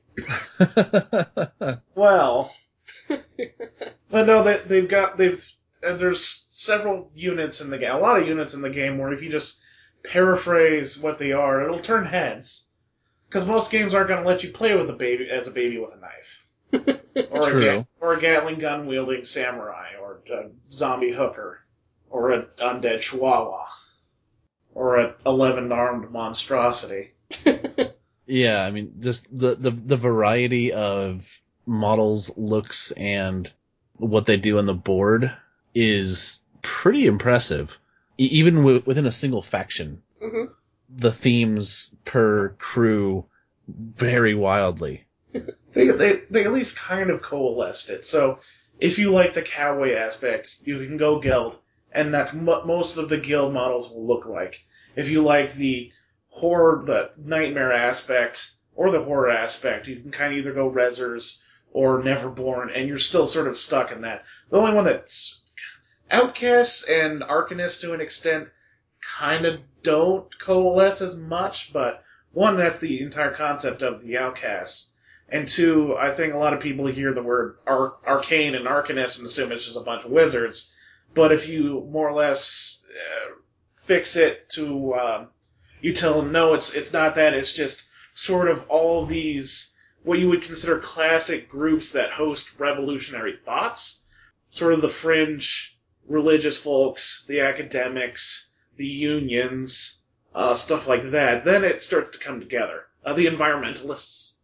Well... but no, they, they've got... they've. Uh, there's several units in the game, a lot of units in the game, where if you just paraphrase what they are, it'll turn heads. Because most games aren't going to let you play with a baby as a baby with a knife. Or True. a, ga- or a Gatling gun wielding samurai, or a zombie hooker, or an undead chihuahua, or an eleven armed monstrosity. Yeah, I mean, just the, the the variety of models, looks, and what they do on the board is pretty impressive. E- even w- within a single faction, Mm-hmm. the themes per crew vary wildly. They, they they at least kind of coalesced it. So if you like the cowboy aspect, you can go guild, and that's what most of the guild models will look like. If you like the horror, the nightmare aspect, or the horror aspect, you can kind of either go Rezzers or Neverborn, and you're still sort of stuck in that. The only one that's Outcasts and Arcanists to an extent kind of don't coalesce as much, but one, that's the entire concept of the Outcasts. And two, I think a lot of people hear the word ar- arcane and arcanist and assume it's just a bunch of wizards. But if you more or less uh, fix it to, uh, you tell them, no, it's it's not that. It's just sort of all these, what you would consider classic groups that host revolutionary thoughts. Sort of the fringe religious folks, the academics, the unions, uh, stuff like that. Then it starts to come together. Uh, the environmentalists.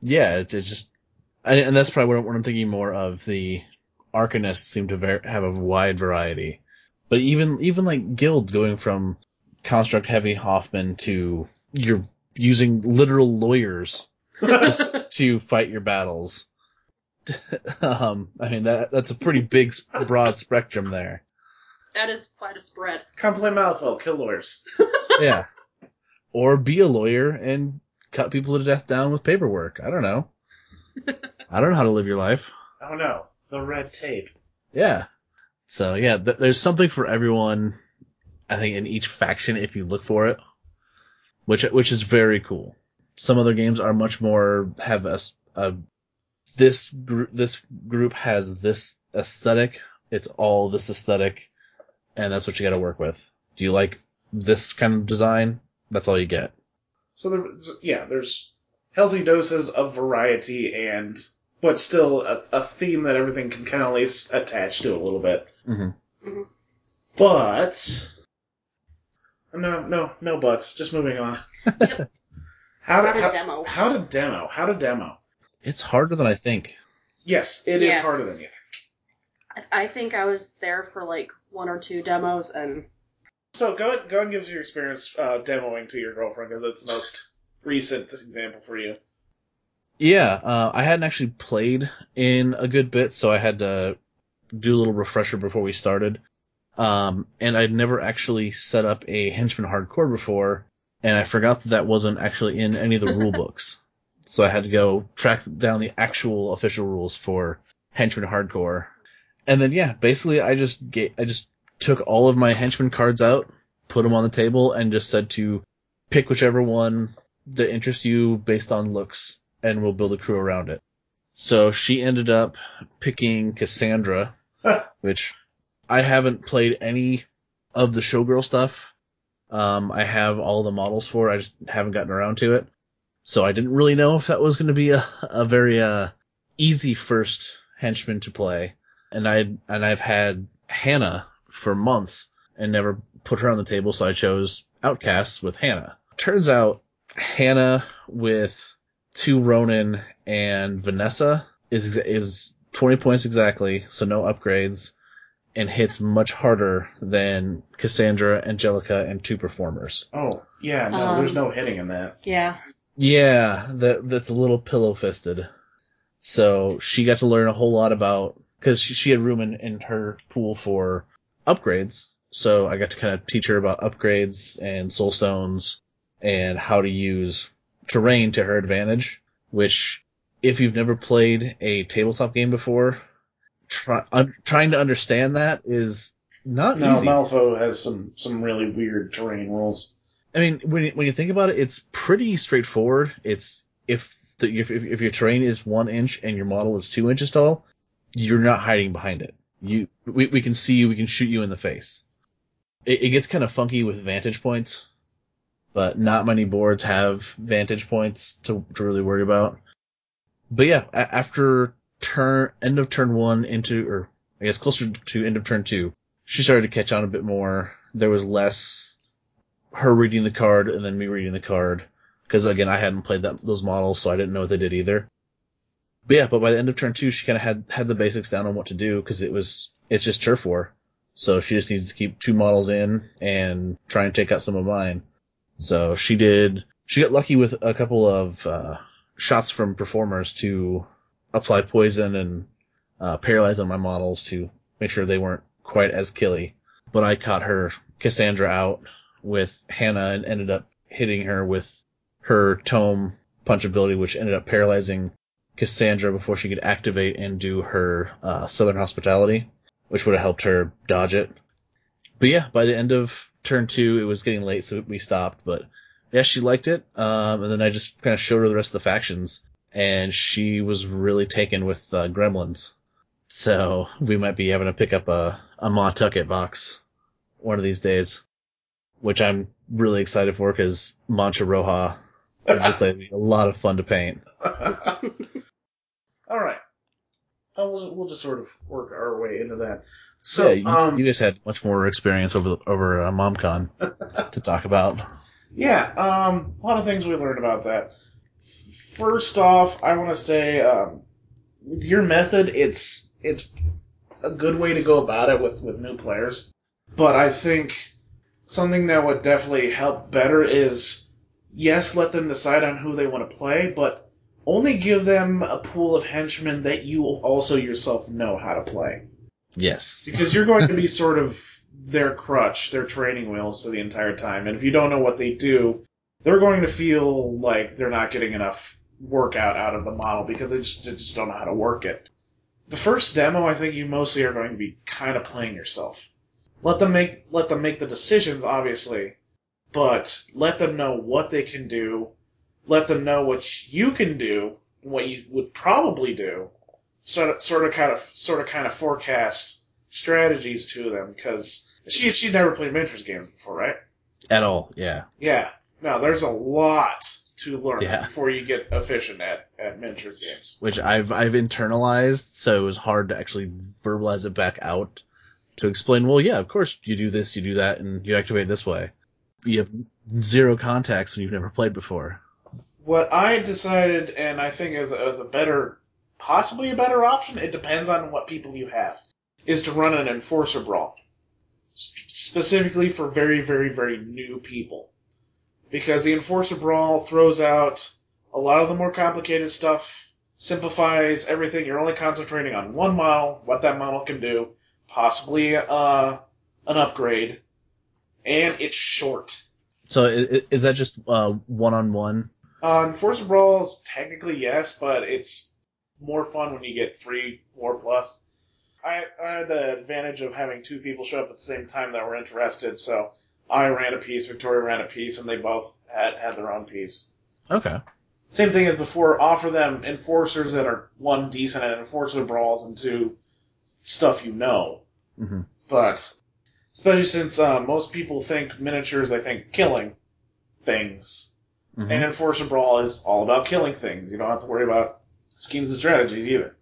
yeah, it's, it's just, and and that's probably what I'm thinking more of. The Arcanists seem to ver- have a wide variety, but even even like Guild going from construct heavy Hoffman to you're using literal lawyers to fight your battles. um, I mean that that's a pretty big broad spectrum there. That is quite a spread. Come play Malifaux, kill lawyers. Yeah, or be a lawyer and cut people to death down with paperwork. I don't know. I don't know how to live your life. Oh no, the red tape. Yeah. So yeah, th- there's something for everyone, I think, in each faction if you look for it, which which is very cool. Some other games are much more have a, a this group this group has this aesthetic. It's all this aesthetic, and that's what you got to work with. Do you like this kind of design? That's all you get. So there's yeah, there's healthy doses of variety and. But still, a, a theme that everything can kind of attach to a little bit. Mm-hmm. Mm-hmm. But no, no, no buts. Just moving on. Yep. How to How to how, demo. How to demo? How to demo? It's harder than I think. Yes, it is Yes. harder than you think. I think I was there for like one or two demos, and So go ahead, go ahead and give us your experience uh, demoing to your girlfriend because it's the most recent example for you. Yeah, uh, I hadn't actually played in a good bit, so I had to do a little refresher before we started. Um, and I'd never actually set up a Henchman Hardcore before, and I forgot that that wasn't actually in any of the rule books. So I had to go track down the actual official rules for Henchman Hardcore. And then, yeah, basically I just get, I just took all of my Henchman cards out, put them on the table, and just said to pick whichever one that interests you based on looks, and we'll build a crew around it. So she ended up picking Cassandra, which I haven't played any of the Showgirl stuff. Um, I have all the models for, I just haven't gotten around to it. So I didn't really know if that was going to be a, a very uh, easy first henchman to play. And I and I've had Hannah for months and never put her on the table, so I chose Outcasts with Hannah. Turns out Hannah with two Ronin and Vanessa is is twenty points exactly, so no upgrades, and hits much harder than Cassandra, Angelica, and two performers. Oh, yeah, no, Um, there's no hitting in that. yeah. Yeah, that that's a little pillow-fisted. So she got to learn a whole lot about, because she, she had room in, in her pool for upgrades, so I got to kind of teach her about upgrades and soulstones and how to use terrain to her advantage, which, if you've never played a tabletop game before, try, un, trying to understand that is not No, easy. Malifaux has some, some really weird terrain rules. I mean, when you, when you think about it, it's pretty straightforward. It's if the, if if your terrain is one inch and your model is two inches tall, you're not hiding behind it. You we we can see you, we can shoot you in the face. It, it gets kind of funky with vantage points, but not many boards have vantage points to to really worry about. But yeah, a- after turn end of turn one into, or I guess closer to end of turn two, she started to catch on a bit more. There was less her reading the card and then me reading the card, because again I hadn't played that those models, so I didn't know what they did either. But yeah, but by the end of turn two, she kind of had had the basics down on what to do, because it was it's just turf war, so she just needs to keep two models in and try and take out some of mine. So she did. She got lucky with a couple of uh, shots from performers to apply poison and uh, paralyze on my models to make sure they weren't quite as killy. But I caught her Cassandra out with Hannah and ended up hitting her with her tome punch ability, which ended up paralyzing Cassandra before she could activate and do her uh, Southern Hospitality, which would have helped her dodge it. But yeah, by the end of turn two, it was getting late, so we stopped. But yeah, she liked it. Um, and then I just kind of showed her the rest of the factions, and she was really taken with uh, Gremlins. So we might be having to pick up a, a Ma Tucket box one of these days, which I'm really excited for, because Mancha Roja looks like it'd be a lot of fun to paint. All right. Oh, we'll, we'll just sort of work our way into that. So, yeah, you, um, you guys had much more experience over over uh, MomCon to talk about. Yeah, um, a lot of things we learned about that. First off, I want to say, um, with your method, it's it's a good way to go about it with, with new players. But I think something that would definitely help better is, yes, let them decide on who they want to play, but only give them a pool of henchmen that you also yourself know how to play. Yes. Because you're going to be sort of their crutch, their training wheels the entire time. And if you don't know what they do, they're going to feel like they're not getting enough workout out of the model because they just, they just don't know how to work it. The first demo, I think you mostly are going to be kind of playing yourself. Let them make let them make the decisions, obviously, but let them know what they can do. Let them know what you can do, what you would probably do. Sort of, sort of, kind of, sort of, kind of forecast strategies to them because she she never played miniatures games before, right? At all, yeah. Yeah. No, there's a lot to learn Yeah. before you get efficient at, at miniatures games. Which I've I've internalized, so it was hard to actually verbalize it back out to explain. Well, yeah, of course you do this, you do that, and you activate this way. You have zero context when you've never played before. What I decided, and I think is a, is a better, possibly a better option, it depends on what people you have, is to run an Enforcer Brawl. Specifically for very, very, very new people. Because the Enforcer Brawl throws out a lot of the more complicated stuff, simplifies everything. You're only concentrating on one model, what that model can do, possibly uh, an upgrade, and it's short. So is that just uh, one-on-one? Uh, Enforcer Brawl is technically yes, but it's more fun when you get three, four plus. I, I had the advantage of having two people show up at the same time that were interested, so I ran a piece, Victoria ran a piece, and they both had, had their own piece. Okay. Same thing as before, offer them enforcers that are, one, decent at enforcer brawls, and two, stuff you know. Mm-hmm. But, especially since uh, most people think miniatures, they think killing things. Mm-hmm. And enforcer brawl is all about killing things. You don't have to worry about schemes and strategies either.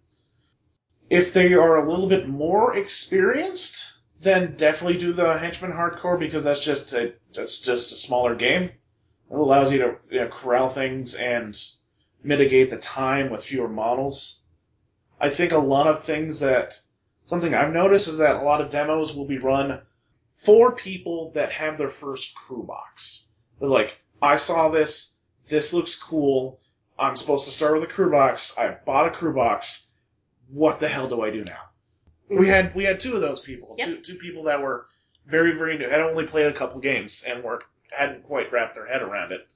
If they are a little bit more experienced, then definitely do the henchman hardcore because that's just a that's just a smaller game. It allows you to you know, corral things and mitigate the time with fewer models. I think a lot of things that something I've noticed is that a lot of demos will be run for people that have their first crew box. They're like, I saw this, this looks cool. I'm supposed to start with a crew box. I bought a crew box. What the hell do I do now? We had we had two of those people, Yep. two two people that were very very new, had only played a couple games and were hadn't quite wrapped their head around it.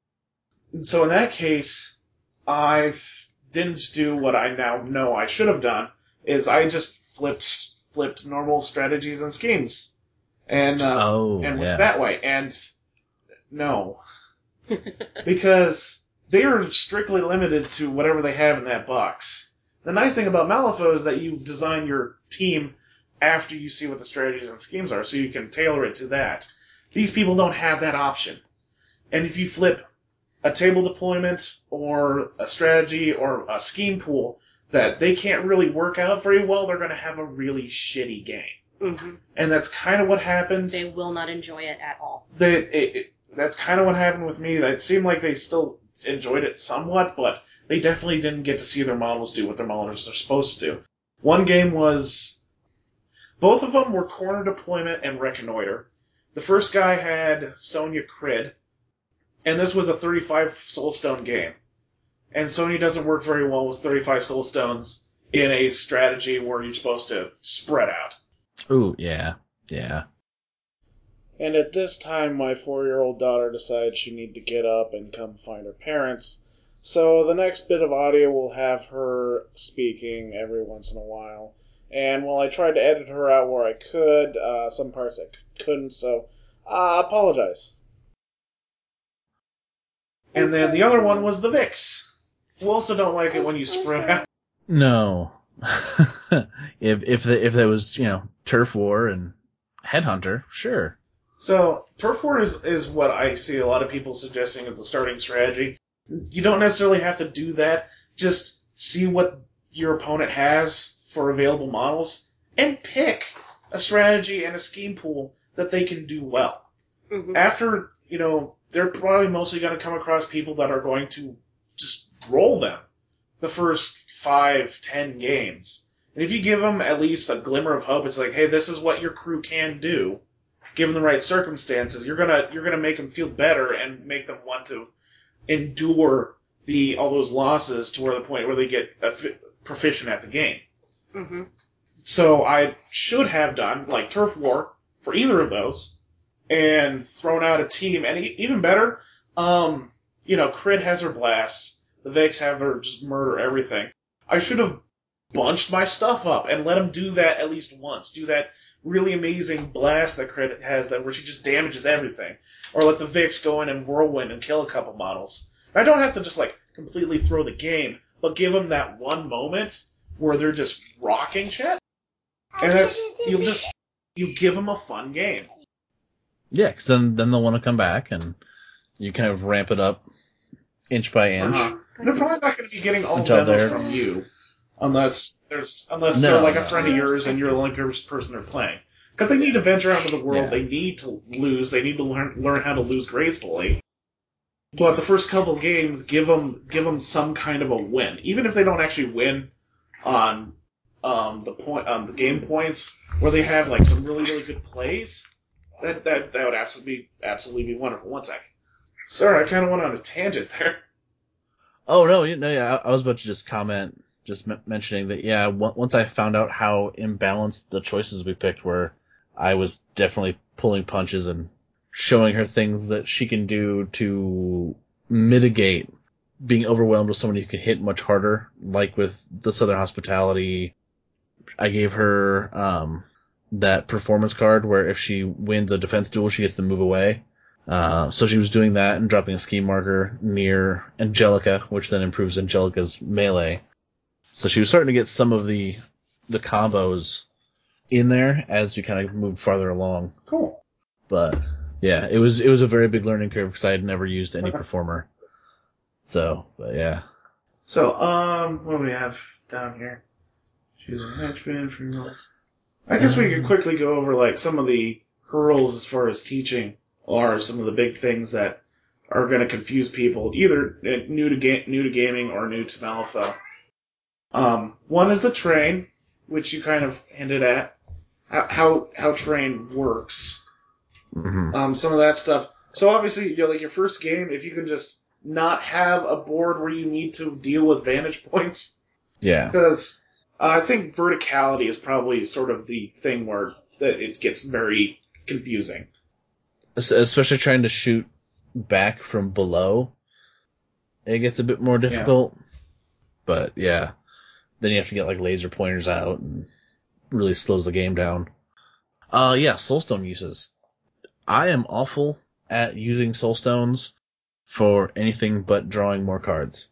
And so in that case, I didn't do what I now know I should have done. Is I just flipped flipped normal strategies and schemes, and uh, oh and yeah. went that way. And no, because they are strictly limited to whatever they have in that box. The nice thing about Malifaux is that you design your team after you see what the strategies and schemes are, so you can tailor it to that. These people don't have that option. And if you flip a table deployment or a strategy or a scheme pool that they can't really work out very well, they're going to have a really shitty game. Mm-hmm. And that's kind of what happened. They will not enjoy it at all. They, it, it, that's kind of what happened with me. It seemed like they still enjoyed it somewhat, but they definitely didn't get to see their models do what their models are supposed to do. One game was... Both of them were corner deployment and reconnoiter. The first guy had Sonya Crid, and this was a thirty-five soulstone game. And Sonya doesn't work very well with thirty-five soulstones in a strategy where you're supposed to spread out. Ooh, yeah, yeah. And at this time, my four-year-old daughter decides she needs to get up and come find her parents. So the next bit of audio will have her speaking every once in a while. And while I tried to edit her out where I could, uh, some parts I couldn't, so I uh, apologize. And then the other one was the Vix, who also don't like it when you spread out. No. if if the, if there was, you know, Turf War and Headhunter, sure. So, Turf War is, is what I see a lot of people suggesting as a starting strategy. You don't necessarily have to do that. Just see what your opponent has for available models and pick a strategy and a scheme pool that they can do well. Mm-hmm. After, you know, they're probably mostly going to come across people that are going to just roll them the first five, ten games. And if you give them at least a glimmer of hope, it's like, hey, this is what your crew can do, given the right circumstances. You're gonna you're gonna make them feel better and make them want to endure the all those losses to where the point where they get proficient at the game. Mm-hmm. So I should have done like Turf War for either of those, and thrown out a team, and even better, um, you know, Crit has her blasts, the Vex have their just murder everything. I should have bunched my stuff up and let them do that at least once. Do that really amazing blast that Crit has, that where she just damages everything, or let the Vex go in and whirlwind and kill a couple models. I don't have to just like completely throw the game, but give them that one moment where they're just rocking shit, and that's you'll just you give them a fun game. Yeah, because then then they'll want to come back, and you kind of ramp it up inch by inch. Uh-huh. They're probably not going to be getting all Until demos they're- from you, unless there's unless No, they're like a no. friend of yours and you're the only person they're playing. Because they need to venture out into the world. Yeah. They need to lose. They need to learn learn how to lose gracefully. But the first couple games, give them give them some kind of a win, even if they don't actually win on um, the point on the game points, where they have like some really really good plays. That that that would absolutely be absolutely be wonderful. One sec. Sorry, I kind of went on a tangent there. Oh no, you- no, yeah, I I was about to just comment, just m- mentioning that. Yeah, on- once I found out how imbalanced the choices we picked were, I was definitely pulling punches and showing her things that she can do to mitigate being overwhelmed with someone who can hit much harder, like with the Southern Hospitality. I gave her um, that performance card where if she wins a defense duel, she gets to move away. Uh, so she was doing that and dropping a ski marker near Angelica, which then improves Angelica's melee. So she was starting to get some of the the combos in there as we kind of moved farther along. Cool. But yeah, it was it was a very big learning curve because I had never used any performer. So, but yeah. So, um, what do we have down here? She's a henchman for rules. I guess we could quickly go over like some of the hurdles as far as teaching are some of the big things that are going to confuse people, either new to ga- new to gaming or new to Malifaux. Um, one is the train, which you kind of hinted at, how how, how train works. Mm-hmm. Um, some of that stuff. So obviously, you know, like your first game, if you can just not have a board where you need to deal with vantage points, Yeah. because uh, I think verticality is probably sort of the thing where that it gets very confusing. Es- Especially trying to shoot back from below, it gets a bit more difficult. But yeah, then you have to get like laser pointers out, and really slows the game down. Uh, yeah, soulstone uses. I am awful at using soulstones for anything but drawing more cards.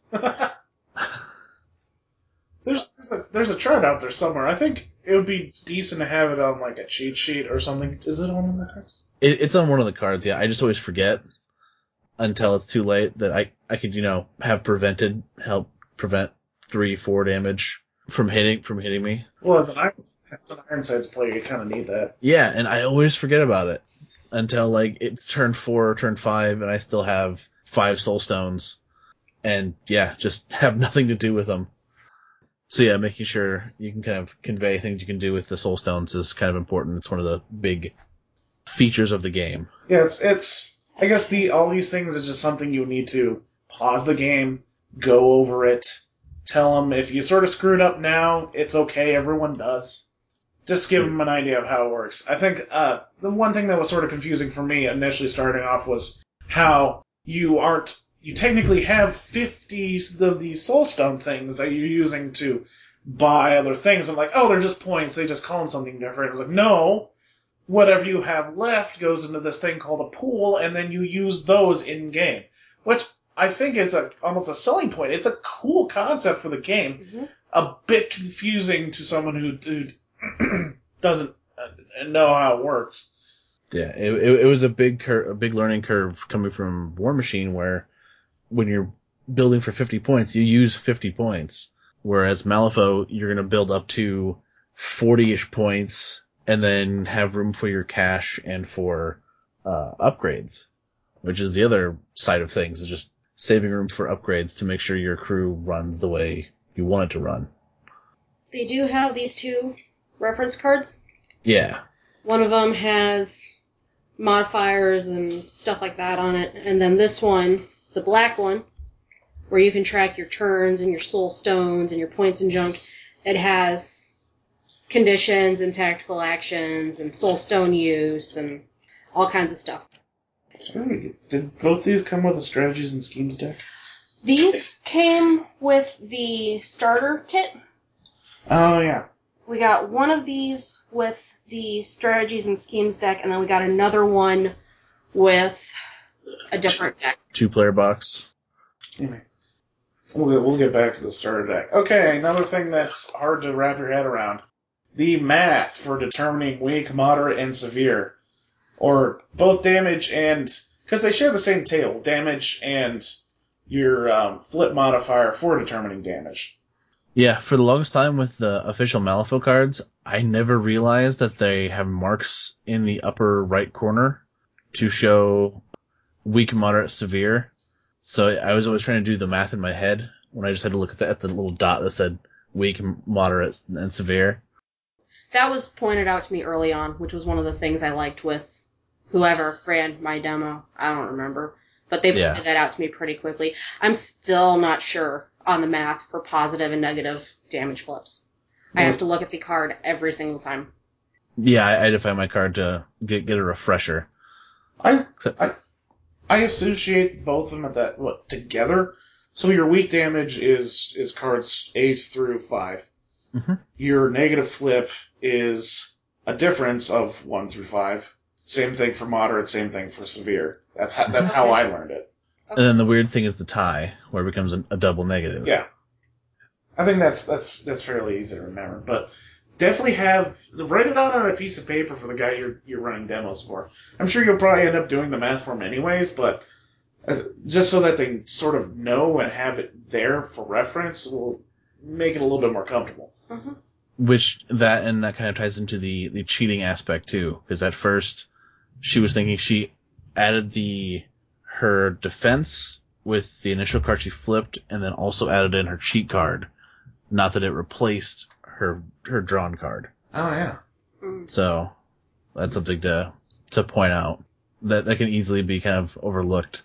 There's there's a, there's a chart out there somewhere. I think it would be decent to have it on like a cheat sheet or something. Is it on the cards? It, it's on one of the cards, yeah. I just always forget until it's too late that I, I could, you know, have prevented, help prevent three, four damage from hitting, from hitting me. Well, as an Iron, as an Ironsides player, you kind of need that. Yeah, and I always forget about it until, like, it's turn four or turn five, and I still have five soulstones, and, yeah, just have nothing to do with them. So, yeah, making sure you can kind of convey things you can do with the soulstones is kind of important. It's one of the big features of the game. Yeah, it's it's. I guess the all these things is just something you need to pause the game, go over it, tell them if you sort of screwed up now, it's okay. Everyone does. Just give them an idea of how it works. I think uh, the one thing that was sort of confusing for me initially starting off was how you aren't. You technically have fifty of these soulstone things that you're using to buy other things. I'm like, oh, they're just points. They just call them something different. I was like, no. Whatever you have left goes into this thing called a pool, and then you use those in-game. Which I think is a almost a selling point. It's a cool concept for the game. Mm-hmm. A bit confusing to someone who, who doesn't know how it works. Yeah, it, it, it was a big cur- a big learning curve coming from War Machine, where when you're building for fifty points, you use fifty points. Whereas Malifaux, you're going to build up to forty-ish points and then have room for your cash and for uh, upgrades, which is the other side of things, is just saving room for upgrades to make sure your crew runs the way you want it to run. They do have these two reference cards. Yeah. One of them has modifiers and stuff like that on it, and then this one, the black one, where you can track your turns and your soul stones and your points and junk, it has conditions and tactical actions and soul stone use and all kinds of stuff. Did both these come with a strategies and schemes deck? These came with the starter kit. Oh, yeah. We got one of these with the strategies and schemes deck, and then we got another one with a different deck. Two-player box. Anyway, we'll get, we'll get back to the starter deck. Okay, another thing that's hard to wrap your head around. The math for determining weak, moderate, and severe. Or both damage and... Because they share the same table, damage and your um, flip modifier for determining damage. Yeah, for the longest time with the official Malifaux cards, I never realized that they have marks in the upper right corner to show weak, moderate, severe. So I was always trying to do the math in my head when I just had to look at the, at the little dot that said weak, moderate, and severe. That was pointed out to me early on, which was one of the things I liked with whoever ran my demo. I don't remember. But they pointed yeah. that out to me pretty quickly. I'm still not sure on the math for positive and negative damage flips. I have to look at the card every single time. Yeah, I, I define my card to get get a refresher. I I, I associate both of them at that what together. So your weak damage is is cards A's through five. Mm-hmm. Your negative flip is a difference of one through five. Same thing for moderate. Same thing for severe. That's how that's okay. how I learned it. And then the weird thing is the tie, where it becomes a, a double negative. Yeah. I think that's that's that's fairly easy to remember, but definitely have write it out on a piece of paper for the guy you're you're running demos for. I'm sure you'll probably end up doing the math for him anyways, but uh, just so that they sort of know and have it there for reference will make it a little bit more comfortable. Mm-hmm. Which that and that kind of ties into the the cheating aspect too, because at first she was thinking she added the her defense with the initial card she flipped, and then also added in her cheat card. Not that it replaced her her drawn card. Oh yeah. Mm. So that's something to to point out that that can easily be kind of overlooked.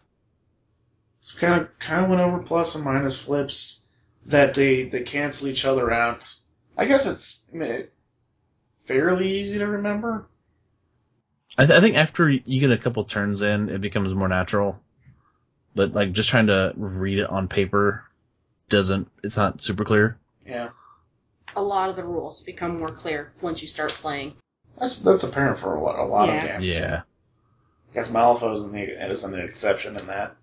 So kind of kind of went over plus and minus flips that they they cancel each other out. I guess it's I mean, fairly easy to remember. I, th- I think after you get a couple turns in, it becomes more natural. But like just trying to read it on paper doesn't. It's not super clear. Yeah. A lot of the rules become more clear once you start playing. That's that's apparent for a lot, a lot yeah. of games. Yeah. I guess Malifaux isn't, the, isn't an exception in that.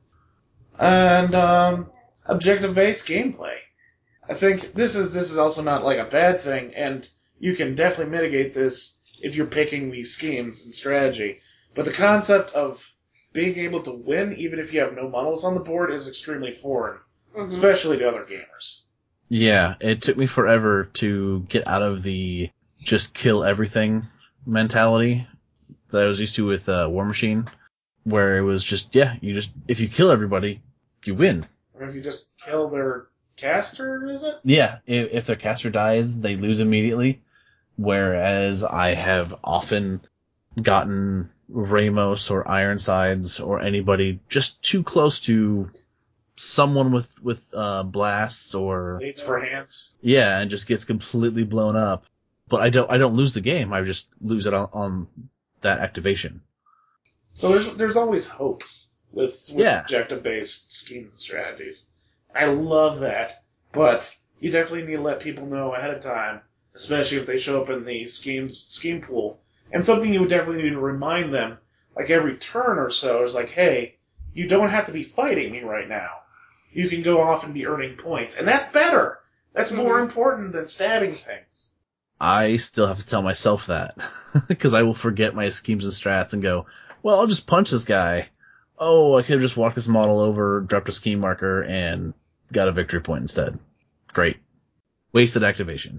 And um, objective-based gameplay. I think this is this is also not like a bad thing, and you can definitely mitigate this if you're picking these schemes and strategy. But the concept of being able to win, even if you have no models on the board, is extremely foreign, mm-hmm. especially to other gamers. Yeah, it took me forever to get out of the just kill everything mentality that I was used to with uh, War Machine, where it was just, yeah, you just, if you kill everybody, you win. Or if you just kill their caster, is it? Yeah, if, if their caster dies, they lose immediately, whereas I have often gotten Ramos or Ironsides or anybody just too close to someone with with uh, blasts or Waits for hands. Yeah, and just gets completely blown up. But I don't I don't lose the game. I just lose it on, on that activation. So there's there's always hope with, with yeah. objective based schemes and strategies. I love that, but you definitely need to let people know ahead of time, especially if they show up in the schemes scheme pool. And something you would definitely need to remind them, like every turn or so, is like, hey, you don't have to be fighting me right now. You can go off and be earning points. And that's better. That's mm-hmm. more important than stabbing things. I still have to tell myself that. Because I will forget my schemes and strats and go, well, I'll just punch this guy. Oh, I could have just walked this model over, dropped a scheme marker, and got a victory point instead. Great. Wasted activation.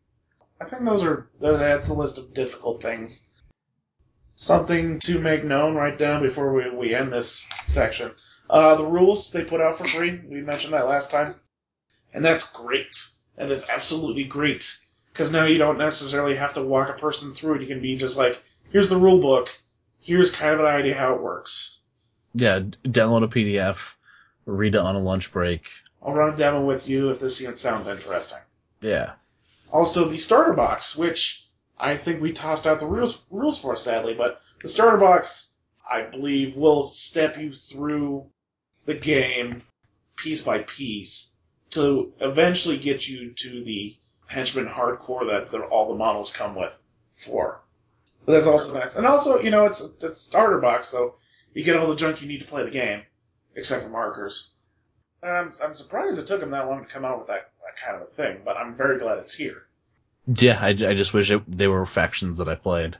I think those are, that's the list of difficult things. Something to make known right now before we, we end this section. Uh, the rules they put out for free. We mentioned that last time. And that's great. That is absolutely great. Because now you don't necessarily have to walk a person through it. You can be just like, here's the rule book. Here's kind of an idea how it works. Yeah, download a P D F, read it on a lunch break. I'll run a demo with you if this sounds interesting. Yeah. Also, the starter box, which I think we tossed out the rules, rules for, sadly, but the starter box, I believe, will step you through the game piece by piece to eventually get you to the Henchman Hardcore that the, all the models come with for. But that's also nice. And also, you know, it's a, it's a starter box, so you get all the junk you need to play the game, except for markers. And I'm, I'm surprised it took them that long to come out with that, that kind of a thing, but I'm very glad it's here. Yeah, I, I just wish it, they were factions that I played.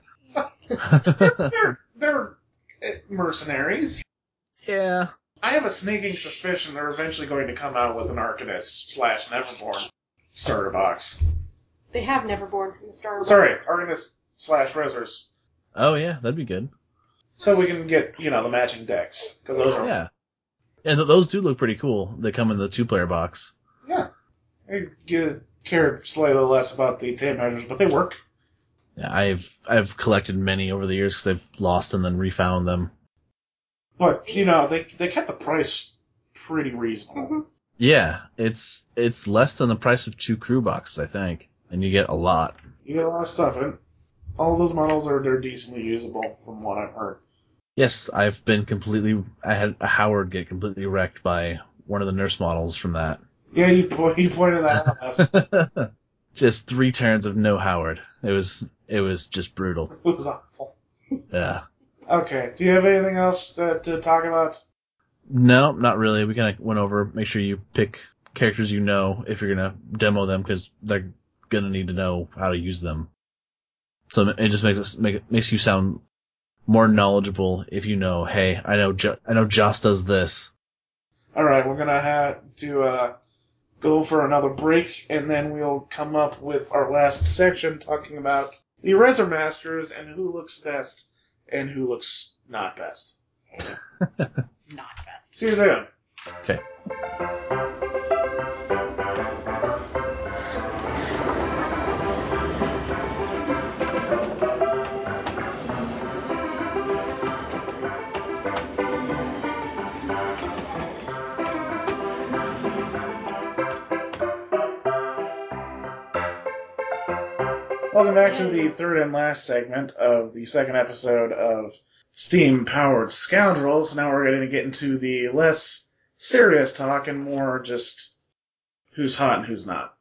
they're, they're mercenaries. Yeah. I have a sneaking suspicion they're eventually going to come out with an Arcanist slash Neverborn starter box. They have Neverborn in the starter box. Sorry, Arcanist slash Rezzers. Oh, yeah, that'd be good. So we can get, you know, the matching decks. Cause those are, Yeah. And th- those do look pretty cool. They come in the two-player box. Yeah. I get, care slightly less about the tape measures, but they work. Yeah, I've I've collected many over the years because I've lost and then refound them. But, you know, they they kept the price pretty reasonable. Mm-hmm. Yeah, it's it's less than the price of two crew boxes, I think, and you get a lot. You get a lot of stuff, and all those models are they're decently usable, from what I've heard. Yes, I've been completely. I had a Howard get completely wrecked by one of the nurse models from that. Yeah, you po- you pointed that out last. Just three turns of no Howard. It was it was just brutal. It was awful. Yeah. Okay, do you have anything else to, to talk about? No, not really. We kind of went over. Make sure you pick characters you know if you're gonna demo them because they're gonna need to know how to use them. So it just makes us make makes you sound more knowledgeable if you know. Hey, I know jo- I know Joss does this. All right, we're gonna have to uh, go for another break, and then we'll come up with our last section talking about the Rezzor Masters and who looks best and who looks not best. Not best. See you soon. Okay. Welcome back to the third and last segment of the second episode of Steam-Powered Scoundrels. Now we're going to get into the less serious talk and more just who's hot and who's not.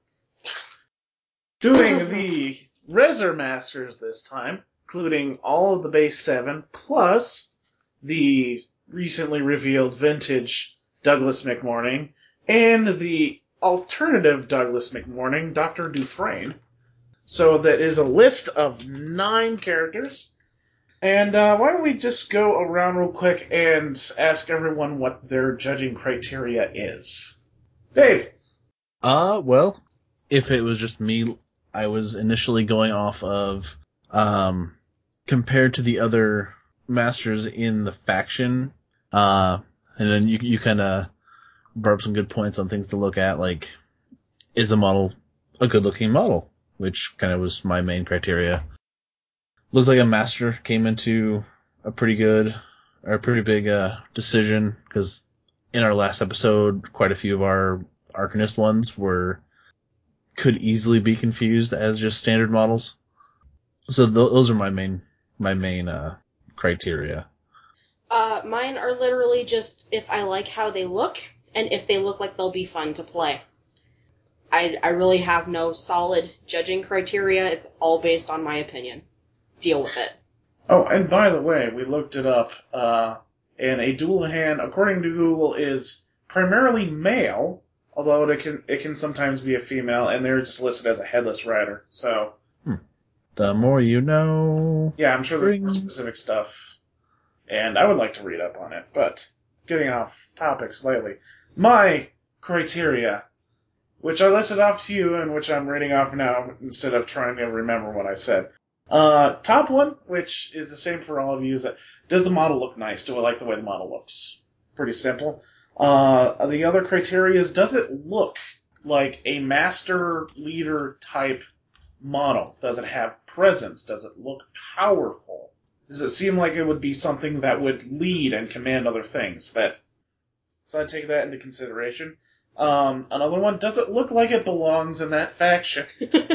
Doing the Rezzor Masters this time, including all of the base seven, plus the recently revealed vintage Douglas McMorning, and the alternative Douglas McMorning, Doctor Dufresne. So that is a list of nine characters. And uh, why don't we just go around real quick and ask everyone what their judging criteria is. Dave! Uh, well, if it was just me, I was initially going off of, um, compared to the other masters in the faction, uh, and then you, you kind of brought up some good points on things to look at, like, is the model a good looking model? Which kind of was my main criteria. Looks like a master came into a pretty good, or a pretty big, uh, decision, because in our last episode, quite a few of our Arcanist ones were, could easily be confused as just standard models. So th- those are my main, my main, uh, criteria. Uh, mine are literally just if I like how they look, and if they look like they'll be fun to play. I, I really have no solid judging criteria. It's all based on my opinion. Deal with it. Oh, and by the way, we looked it up, uh, and a dual hand, according to Google, is primarily male, although it can it can sometimes be a female, and they're just listed as a headless rider. So, Hmm. The more you know. yeah, I'm sure there's more Bring- specific stuff, and I would like to read up on it, but getting off topic slightly. My criteria, which I listed off to you and which I'm reading off now instead of trying to remember what I said. Uh, top one, which is the same for all of you, is that does the model look nice? Do I like the way the model looks? pretty simple. Uh, the other criteria is, does it look like a master leader type model? Does it have presence? Does it look powerful? Does it seem like it would be something that would lead and command other things? That So I take that into consideration. Um, another one, does it look like it belongs in that faction?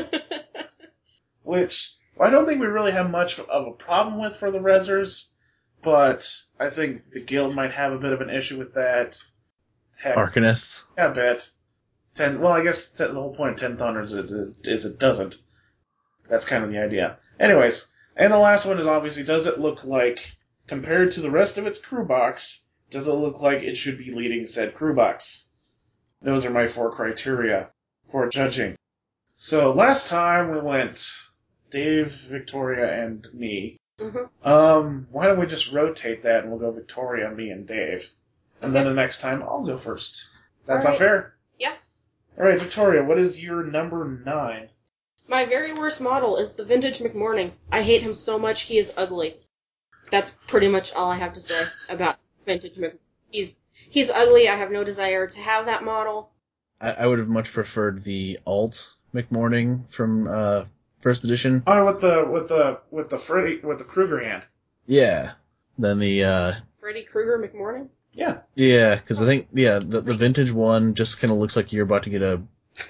Which I don't think we really have much of a problem with for the Rezzers, but I think the guild might have a bit of an issue with that. Heck, Arcanists. I bet. Ten. Well, I guess the whole point of Ten Thunders is, is it doesn't. That's kind of the idea. Anyways, and the last one is obviously, does it look like, compared to the rest of its crew box, does it look like it should be leading said crew box? Those are my four criteria for judging. So last time we went Dave, Victoria, and me. Mm-hmm. Um, why don't we just rotate that and we'll go Victoria, me, and Dave. And Okay. then the next time I'll go first. That's All not right. fair? Yeah. Alright, Victoria, what is your number nine? My very worst model is the Vintage McMorning. I hate him so much, he is ugly. That's pretty much all I have to say about Vintage McMorning. He's, he's ugly, I have no desire to have that model. I, I would have much preferred the alt McMorning from uh, first edition. Oh, with the with the with the Freddy with the Kruger hand. Yeah. Then the uh, Freddy Krueger McMorning? Yeah. yeah, because I think yeah the the vintage one just kind of looks like you're about to get a.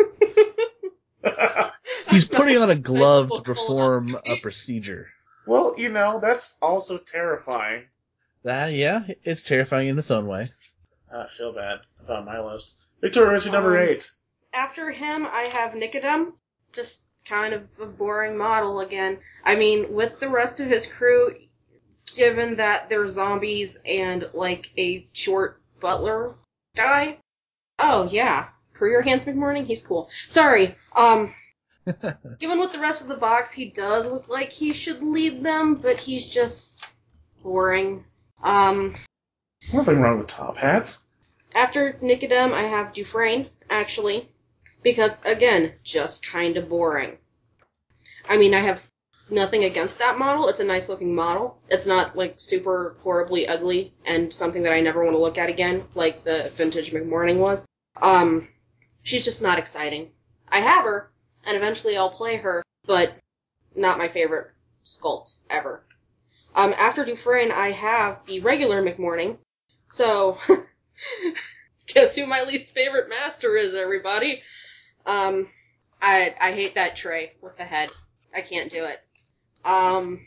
He's putting on a glove to perform a procedure. Well, you know, that's also terrifying. That yeah, it's terrifying in its own way. I feel bad about my list. Victoria, what's your number Um, eight? After him, I have Nicodem. Just kind of a boring model again. I mean, with the rest of his crew, given that they're zombies and, like, a short butler guy. Oh, yeah. Career Hans McMorning? He's cool. Sorry. Um, given with the rest of the box, he does look like he should lead them, but he's just boring. Um, Nothing wrong with top hats. after Nicodem, I have Dufresne, actually. Because, again, just kind of boring. I mean, I have nothing against that model. It's a nice looking model. It's not, like, super horribly ugly and something that I never want to look at again, like the Vintage McMorning was. Um, she's just not exciting. I have her, and eventually I'll play her, but not my favorite sculpt ever. Um, after Dufresne, I have the regular McMorning. So, guess who my least favorite master is, everybody? Um, I I hate that tray with the head. I can't do it. Um,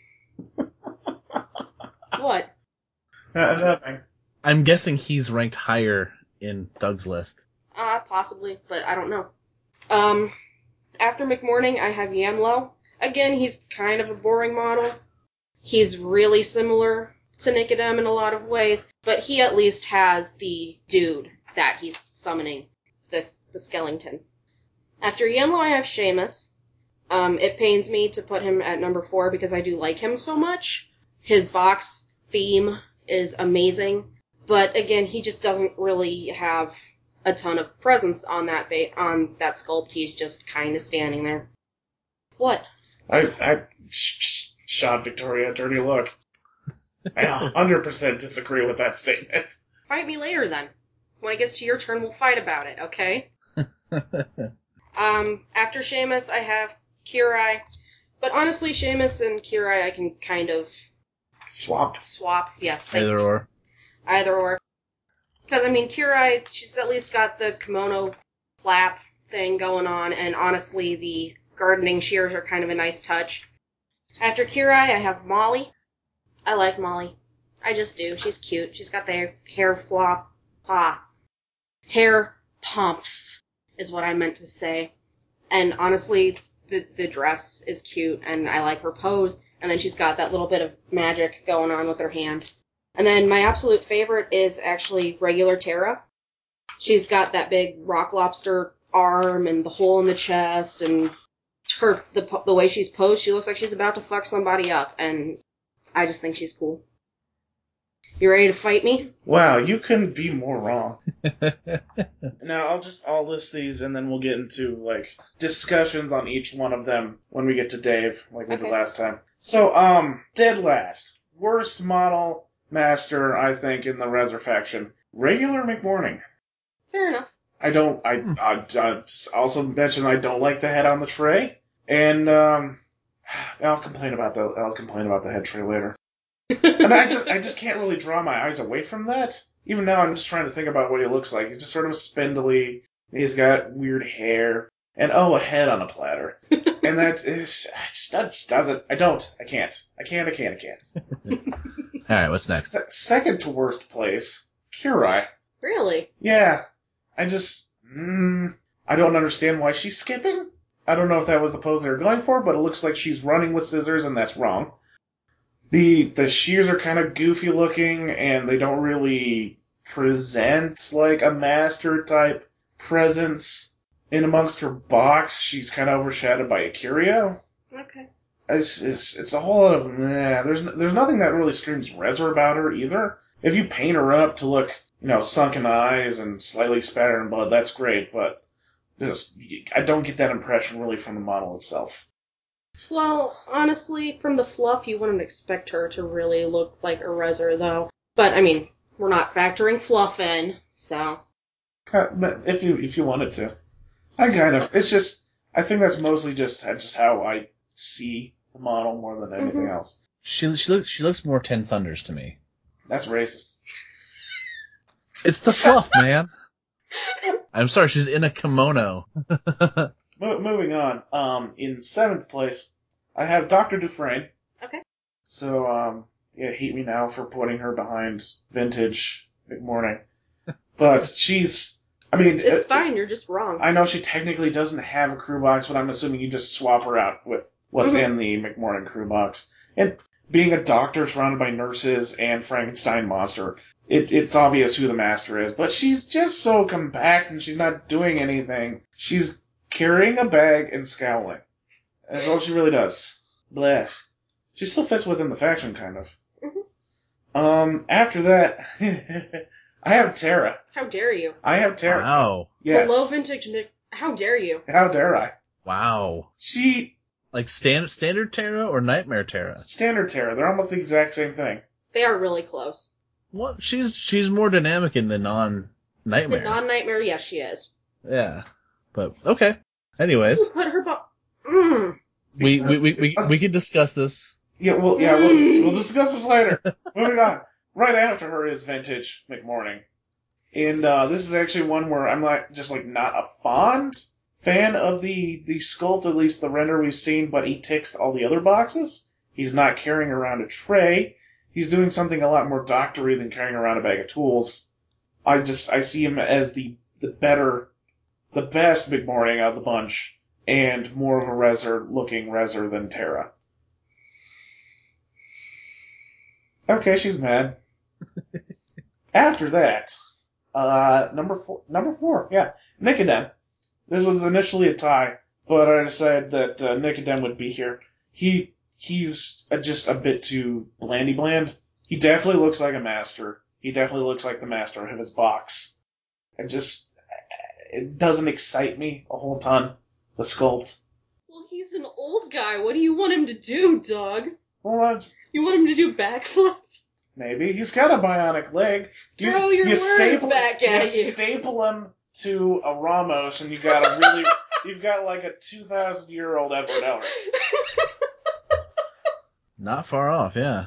what? Uh, nothing. I'm guessing he's ranked higher in Doug's list. Uh, possibly, but I don't know. Um, after McMorning, I have Yanlo. Again, he's kind of a boring model. He's really similar to Nicodem in a lot of ways, but he at least has the dude that he's summoning, this the skeleton. After Yanlo, I have Seamus. Um, it pains me to put him at number four because I do like him so much. His box theme is amazing, but again, he just doesn't really have a ton of presence on that ba- on that sculpt. He's just kind of standing there. What? I I sh- sh- shot Victoria a dirty look. I one hundred percent disagree with that statement. Fight me later then. When it gets to your turn, we'll fight about it, okay? Um, after Seamus, I have Kirai. But honestly, Seamus and Kirai, I can kind of Swap. swap. Yes, thank Either you. or. Either or. Because, I mean, Kirai, she's at least got the kimono flap thing going on, and honestly, the gardening shears are kind of a nice touch. After Kirai, I have Molly. I like Molly. I just do. She's cute. She's got the hair flop. Ah. Hair pumps is what I meant to say. And honestly, the, the dress is cute, and I like her pose, and then she's got that little bit of magic going on with her hand. And then my absolute favorite is actually regular Terra. She's got that big rock lobster arm and the hole in the chest, and her the the way she's posed, she looks like she's about to fuck somebody up, and I just think she's cool. You ready to fight me? Wow, you couldn't be more wrong. Now, I'll just, I'll list these and then we'll get into, like, discussions on each one of them when we get to Dave, like we did Okay. last time. So, um, dead last. Worst model master, I think, in the Rezzer faction. regular McMorning. Fair enough. I don't. I, Hmm. I, I just also mentioned I don't like the head on the tray, and um, I'll complain about the. I'll complain about the head tray later. And I just, I just can't really draw my eyes away from that. Even now, I'm just trying to think about what he looks like. He's just sort of spindly. He's got weird hair, and oh, a head on a platter. And that is, I just, that just doesn't. I don't. I can't. I can't. I can't. I can't. All right, what's next? Se- second to worst place, Curai. Really? Yeah, I just, mm, I don't understand why she's skipping. I don't know if that was the pose they were going for, but it looks like she's running with scissors, and that's wrong. The the shears are kind of goofy looking, and they don't really present like a master type presence. In amongst her box, she's kind of overshadowed by a curio. Okay. It's, it's, it's a whole lot of meh. There's there's nothing that really screams Rezor about her either. If you paint her up to look, you know, sunken eyes and slightly spattered in blood, that's great, but just I don't get that impression really from the model itself. Well, honestly, from the fluff, you wouldn't expect her to really look like a Rezor, though. But, I mean, we're not factoring fluff in, so... Uh, But if you if you wanted to, I kind of. It's just I think that's mostly just just how I see the model more than anything Mhm. else. She she looks she looks more Ten Thunders to me. That's racist. It's the fluff, man. I'm sorry, she's in a kimono. Mo- moving on. Um, in seventh place, I have Doctor Dufresne. Okay. So um, yeah, hate me now for putting her behind vintage McMorning, but she's. I mean, It's it- fine, you're just wrong. I know she technically doesn't have a crew box, but I'm assuming you just swap her out with what's Mhm. in the McMorning crew box. And being a doctor surrounded by nurses and Frankenstein monster, it, it's obvious who the master is. But she's just so compact and she's not doing anything. She's carrying a bag and scowling. That's all she really does. Bless. She still fits within the faction, kind of. Mhm. Um, after that, I have Terra. How dare you? I have Terra. Wow. Yes. Below vintage Mc... How dare you? How dare I? Wow. She Like stand, standard Terra or Nightmare Terra? Standard Terra. They're almost the exact same thing. They are really close. What? She's she's more dynamic in the non The Nightmare. non-nightmare, yes, she is. Yeah. But okay. Anyways, Put her bo- mm. we we, we, we we could discuss this. Yeah, well, yeah, we'll, dis- we'll discuss this later. Moving on. Right after her is Vintage McMorning. And uh, this is actually one where I'm not just like not a fond fan of the, the sculpt, at least the render we've seen, but he ticks all the other boxes. He's not carrying around a tray. He's doing something a lot more doctory than carrying around a bag of tools. I just, I see him as the, the better, the best McMorning out of the bunch, and more of a Rezor looking Rezor than Terra. Okay, she's mad. After that, uh, number four, number four, yeah, Nicodem. This was initially a tie, but I decided that uh, Nicodem would be here. He, he's uh, just a bit too blandy bland. He definitely looks like a master. He definitely looks like the master of his box. It just, it doesn't excite me a whole ton, the sculpt. Well, he's an old guy. What do you want him to do, Doug? Well, that's, You want him to do backflips? maybe. He's got a bionic leg. You, Throw your you words staple, back you at you. staple him to a Ramos, and you've got a really, you've got like a two thousand year old Edward Elric. Not far off, yeah.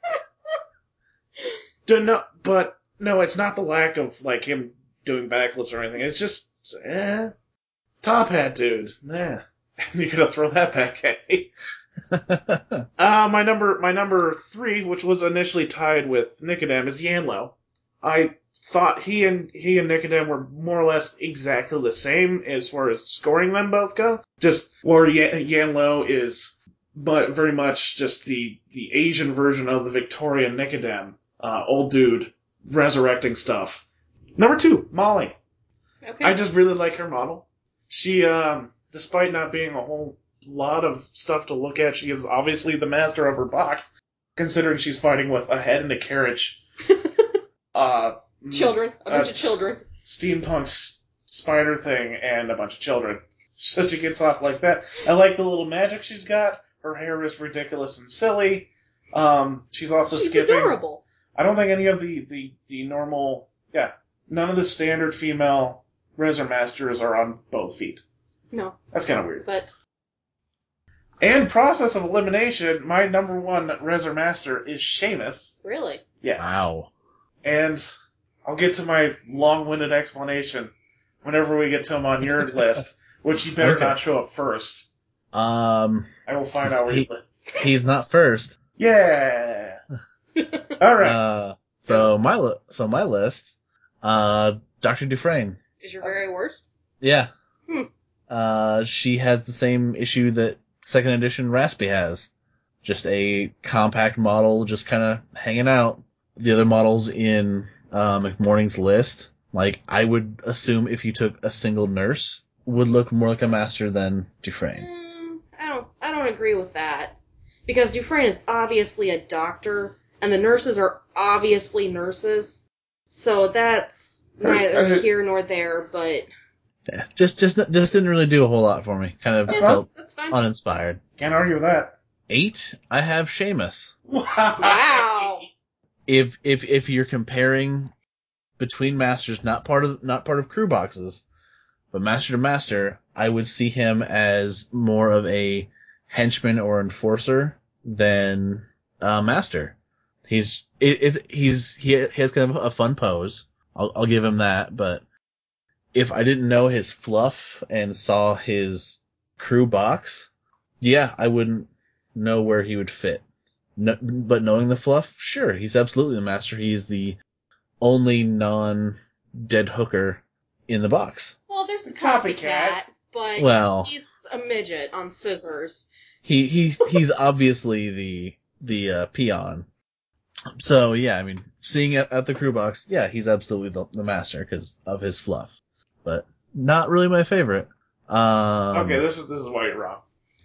Do no, but no, it's not the lack of like him doing backflips or anything. It's just, eh, top hat dude. Nah, you're gonna throw that back at me. Uh, my number, my number three, which was initially tied with Nicodem, is Yanlo. I thought he and he and Nicodem were more or less exactly the same as far as scoring them both go. Just where Yan- Yanlo is, but very much just the the Asian version of the Victorian Nicodem, uh, old dude resurrecting stuff. Number two, Molly. Okay. I just really like her model. She, um, despite not being a whole lot of stuff to look at, she is obviously the master of her box, considering she's fighting with a head and a carriage. uh, Children. A bunch uh, of children. Steampunk s- spider thing and a bunch of children. So she gets off like that. I like the little magic she's got. Her hair is ridiculous and silly. Um, she's also She's skipping. adorable. I don't think any of the, the, the normal Yeah. None of the standard female Rezor Masters are on both feet. No. That's kind of weird. But... And process of elimination, my number one Rezor Master is Seamus. Really? Yes. Wow. And I'll get to my long-winded explanation whenever we get to him on your list, which you better Okay. not show up first. Um, I will find out where he, you live. he's not first. Yeah. All right. Uh, so my li- so my list, uh, Doctor Dufresne. Is your very worst? Yeah. Hmm. Uh, she has the same issue that second edition Raspy has. Just a compact model, just kind of hanging out. The other models in uh, McMorning's list, like, I would assume if you took a single nurse, would look more like a master than Dufresne. Mm, I don't. I don't agree with that, because Dufresne is obviously a doctor, and the nurses are obviously nurses. So that's neither I- I- here nor there. But Yeah, just just just didn't really do a whole lot for me. Kind of That's felt that's fine. uninspired. Can't argue with that. Eight, I have Seamus. Wow. If if if you're comparing between masters, not part of not part of crew boxes, but master to master, I would see him as more of a henchman or enforcer than a master. He's it, it, he's he has kind of a fun pose. I'll, I'll give him that. But if I didn't know his fluff and saw his crew box, yeah, I wouldn't know where he would fit. No, but knowing the fluff, sure, he's absolutely the master. He's the only non-dead hooker in the box. Well, there's a Copycat. copycat, but Well, he's a midget on scissors. he he he's obviously the the uh, peon. So yeah, I mean, seeing it at the crew box, yeah, he's absolutely the, the master because of his fluff, but not really my favorite. Um, Okay, this is this is why you're wrong.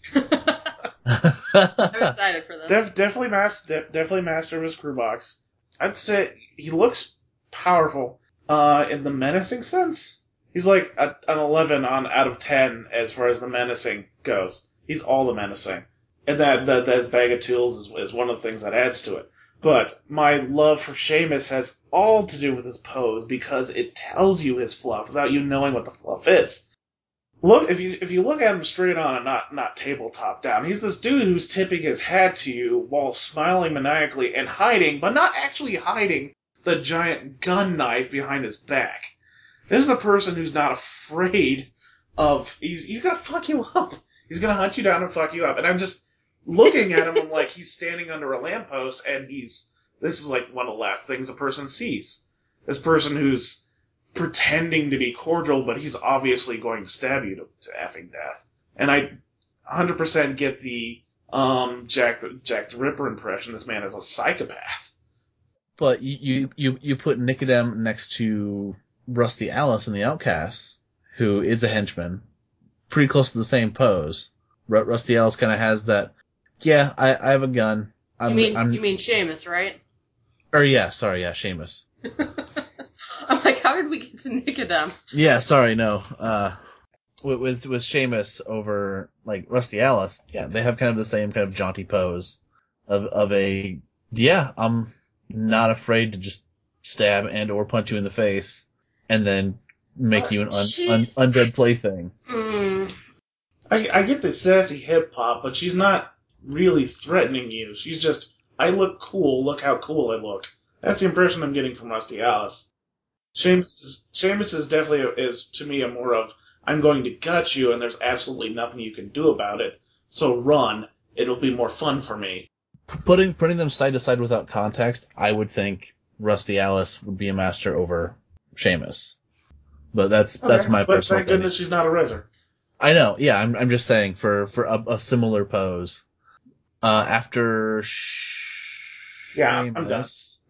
I'm excited for this. Def, definitely master, de- definitely master of his crew box. I'd say he looks powerful. Uh, in the menacing sense, he's like a, an eleven on out of ten as far as the menacing goes. He's all the menacing, and that that that his bag of tools is is one of the things that adds to it. But my love for Seamus has all to do with his pose because it tells you his fluff without you knowing what the fluff is. Look, if you if you look at him straight on and not not tabletop down, he's this dude who's tipping his hat to you while smiling maniacally and hiding, but not actually hiding, the giant gun knife behind his back. This is a person who's not afraid of he's he's gonna fuck you up. He's gonna hunt you down and fuck you up. And I'm just looking at him, I'm like he's standing under a lamppost and he's this is like one of the last things a person sees. This person who's pretending to be cordial, but he's obviously going to stab you to, to effing death. And I one hundred percent get the um, Jack the, Jack the Ripper impression. This man is a psychopath. But you, you, you, you put Nicodem next to Rusty Alice in the Outcasts, who is a henchman, pretty close to the same pose. R- Rusty Alice kind of has that, yeah, I, I have a gun. I'm, you mean I'm, you mean Seamus, right? or yeah, sorry, yeah, Seamus. I'm like, how did we get to Nicodem? Yeah, sorry, no. Uh, with, with, with Seamus over, like, Rusty Alice, yeah, they have kind of the same kind of jaunty pose of, of a, yeah, I'm not afraid to just stab and or punch you in the face and then make you an un, un, She's- undead plaything. Mm. I, I get the sassy hip hop, but she's not really threatening you. She's just, I look cool, look how cool I look. That's the impression I'm getting from Rusty Alice. Seamus is, Seamus is definitely, is to me a more of, I'm going to gut you and there's absolutely nothing you can do about it, so run, it'll be more fun for me. Putting putting them side to side without context, I would think Rusty Alice would be a master over Seamus. But that's that's Okay, my but personal thank opinion. goodness she's not a Rezor. I know, yeah, I'm I'm just saying for for a, a similar pose. Uh, after Seamus, Yeah, I'm done.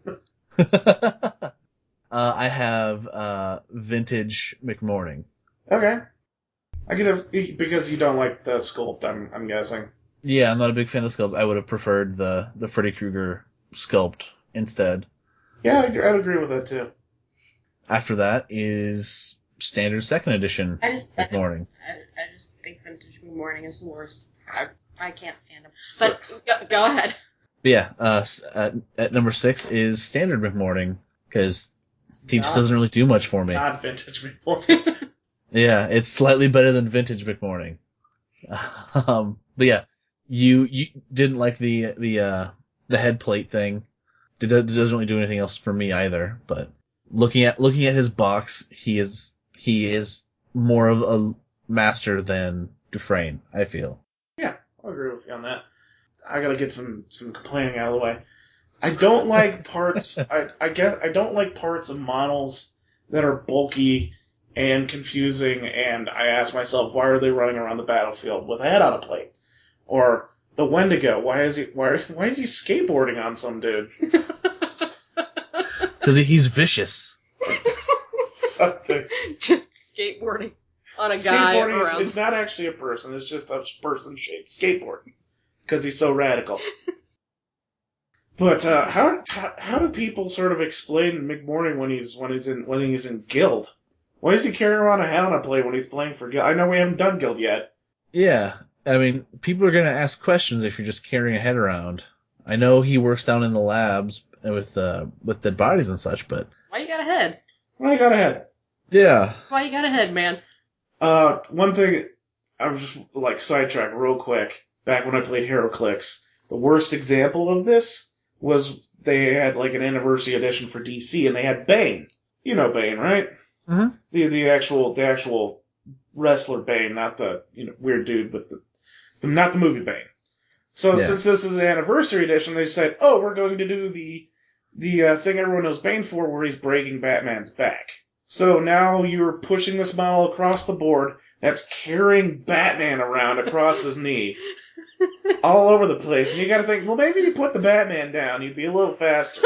uh, I have uh vintage McMorning. Okay. I get a, because you don't like the sculpt, I'm, I'm guessing. Yeah, I'm not a big fan of the sculpt. I would have preferred the the Freddy Krueger sculpt instead. Yeah, I'd, I'd agree with that too. After that is standard second edition I just I, McMorning. I, I just think Vintage Morning is the worst. I, I can't stand him. So- But go, go ahead. But yeah, uh, s- at, at number six is standard McMorning, because He just doesn't really do much for it's me. Not vintage McMorning. Yeah, it's slightly better than vintage McMorning. Um, but yeah, you you didn't like the the uh the head plate thing. It, it doesn't really do anything else for me either. But looking at looking at his box, he is he is more of a master than Dufresne, I feel. Yeah, I'll agree with you on that. I gotta get some some complaining out of the way. I don't like parts. I I guess I don't like parts of models that are bulky and confusing. And I ask myself, why are they running around the battlefield with a head on a plate? Or the Wendigo, why is he why why is he skateboarding on some dude? Because he's vicious. Something. Just skateboarding on a guy Skateboarding is around. it's not actually a person. It's just a person shaped skateboarding because he's so radical. But uh, how, how how do people sort of explain McMorning when he's when he's in when he's in Guild? Why is he carrying around a head on a plate when he's playing for Guild? I know we haven't done Guild yet. Yeah, I mean, people are gonna ask questions if you're just carrying a head around. I know he works down in the labs with uh with dead bodies and such, but Why you got a head? Well, I got ahead. yeah, Why you got a head, man? Uh, one thing I was just like sidetracked real quick. Back when I played HeroClix, the worst example of this was they had like an anniversary edition for D C, and they had Bane. You know Bane, right? Mhm. The the actual the actual wrestler Bane, not the you know weird dude, but the, the not the movie Bane. So Yeah. since this is an anniversary edition, they said, "Oh, we're going to do the the uh, thing everyone knows Bane for, where he's breaking Batman's back." So now you're pushing this model across the board that's carrying Batman around across his knee, all over the place, and you got to think, well, maybe you put the Batman down, you'd be a little faster.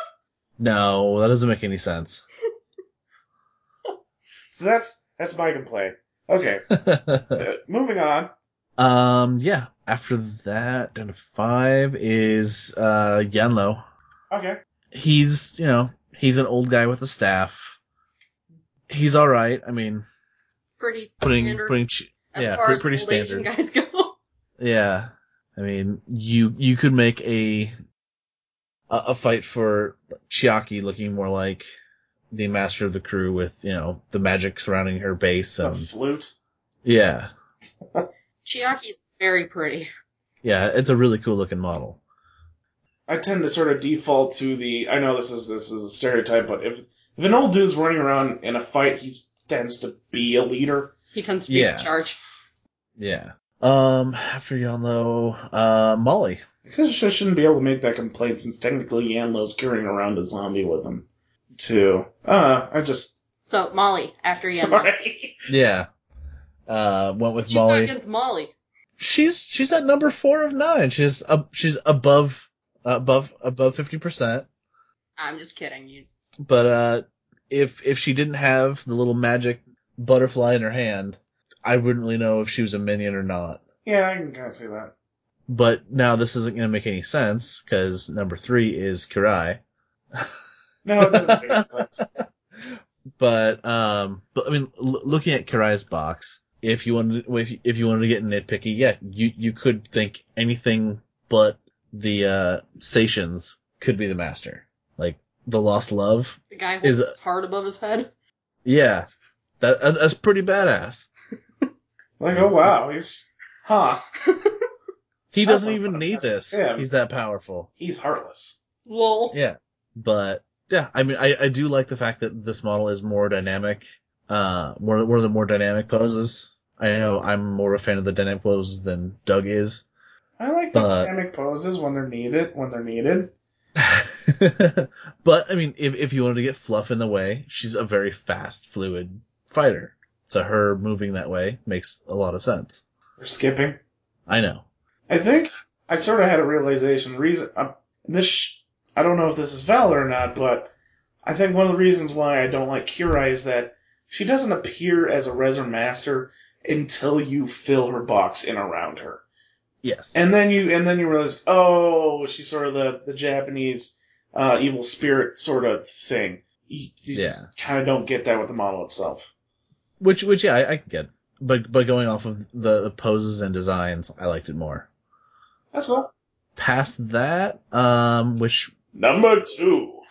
no, that doesn't make any sense. So that's that's my complaint. Okay, uh, moving on. um, yeah. After that, down to five is uh Yanlo. Okay. He's you know he's an old guy with a staff. He's all right. I mean, Pretty putting standard putting ch- as yeah, far pretty, as pretty old standard. Asian guys go. Yeah, I mean, you you could make a a, a fight for Chiaki looking more like the master of the crew with you know the magic surrounding her base The and flute. yeah, Chiaki's very pretty. yeah, it's a really cool looking model. I tend to sort of default to the. I know this is this is a stereotype, but if if an old dude's running around in a fight, he tends to be a leader. He tends to be Yeah. in charge. Yeah. Um, after Yanlo, uh, Molly. I guess I shouldn't be able to make that complaint since technically Yanlo's carrying around a zombie with him, too. Uh, I just So Molly after Yanlo. sorry. Yeah. Uh, went with What you got Molly. against Molly? She's she's at number four of nine. She's uh, she's above above above fifty percent. I'm just kidding. You. But uh, if if she didn't have the little magic butterfly in her hand, I wouldn't really know if she was a minion or not. Yeah, I can kind of see that. But now this isn't going to make any sense because number three is Kirai. No, it doesn't make sense. But um, but I mean, l- looking at Kirai's box, if you wanted if you, if you wanted to get nitpicky, yeah, you you could think anything but the uh, Sations could be the master. Like the Lost Love. The guy holds Is his heart above his head. Yeah, that that's pretty badass. Like, oh wow, he's huh? He That's doesn't not even what need that's this. him. He's that powerful. He's heartless. Lol. Yeah, but yeah, I mean, I, I do like the fact that this model is more dynamic. Uh, one one of the more dynamic poses. I know I'm more a fan of the dynamic poses than Doug is. I like the But- dynamic poses when they're needed. When they're needed. But I mean, if if you wanted to get Fluff in the way, she's a very fast, fluid fighter. So her moving that way makes a lot of sense. Or skipping. I know. I think I sort of had a realization. Reason uh, this, sh- I don't know if this is valid or not, but I think one of the reasons why I don't like Kirai is that she doesn't appear as a Reser Master until you fill her box in around her, Yes. and then you and then you realize, oh, she's sort of the the Japanese uh, evil spirit sort of thing. You, you just kind of don't get that with the model itself. Which, which, yeah, I, I can get. But, but going off of the, the poses and designs, I liked it more. That's cool. Past that, um, which, Number two.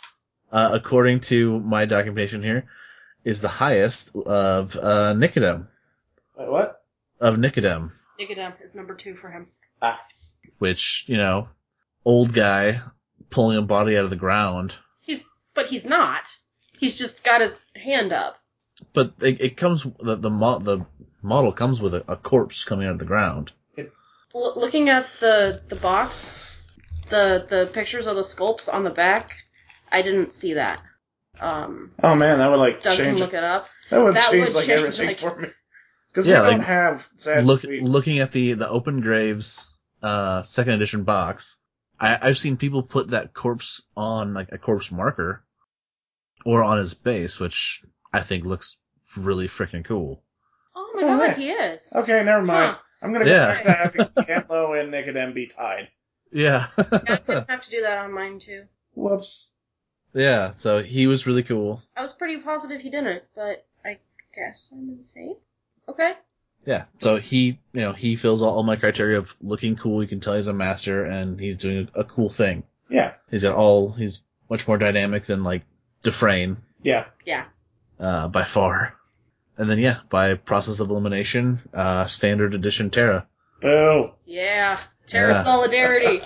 uh, according to my documentation here, is the highest of uh, Nicodem. Wait, what? Of Nicodem. Nicodem is number two for him. Ah. Which, you know, old guy pulling a body out of the ground. He's, but he's not. He's just got his hand up. But it, it comes, the, the, mo- the model comes with a, a corpse coming out of the ground. L- looking at the, the box, the, the pictures of the sculpts on the back, I didn't see that. Um, Oh man, that would like Doug can change. look it up. That would that change would like change, everything like- for me. Because Yeah, we don't like, have sad Look, we- looking at the, the Open Graves, uh, second edition box, I, I've seen people put that corpse on, like, a corpse marker, or on his base, which I think looks really freaking cool. Oh my Oh, god, yeah. he is. Okay, never mind. Huh. I'm gonna go Yeah. back to having Cantlo and Nicodem be tied. Yeah. Yeah, I'm gonna have to do that on mine too. Whoops. Yeah, so he was really cool. I was pretty positive he didn't, but I guess I'm insane. Okay. Yeah, so he, you know, he fills all, all my criteria of looking cool. You can tell he's a master, and he's doing a, a cool thing. Yeah. He's got all, he's much more dynamic than, like, Dufresne, Yeah. Yeah. uh, by far. And then, yeah, by process of elimination, uh, standard edition Terra. Boo. Yeah. Terra Yeah. Solidarity.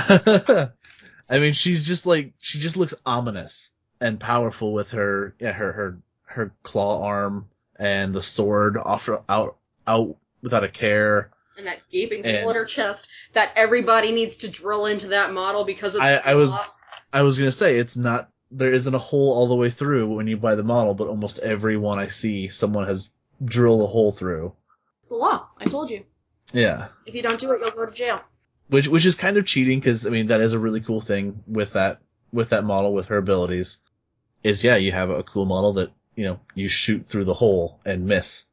I mean, she's just like, she just looks ominous and powerful with her, yeah, her, her, her claw arm and the sword off, out, out without a care. And that gaping And- hole in her chest that everybody needs to drill into that model because it's I, I was, I was gonna say, it's not, there isn't a hole all the way through when you buy the model, but almost every one I see, someone has drilled a hole through. It's the law. I told you. Yeah. If you don't do it, you'll go to jail. Which, which is kind of cheating, because, I mean, that is a really cool thing with that, with that model, with her abilities, is, yeah, you have a cool model that, you know, you shoot through the hole and miss.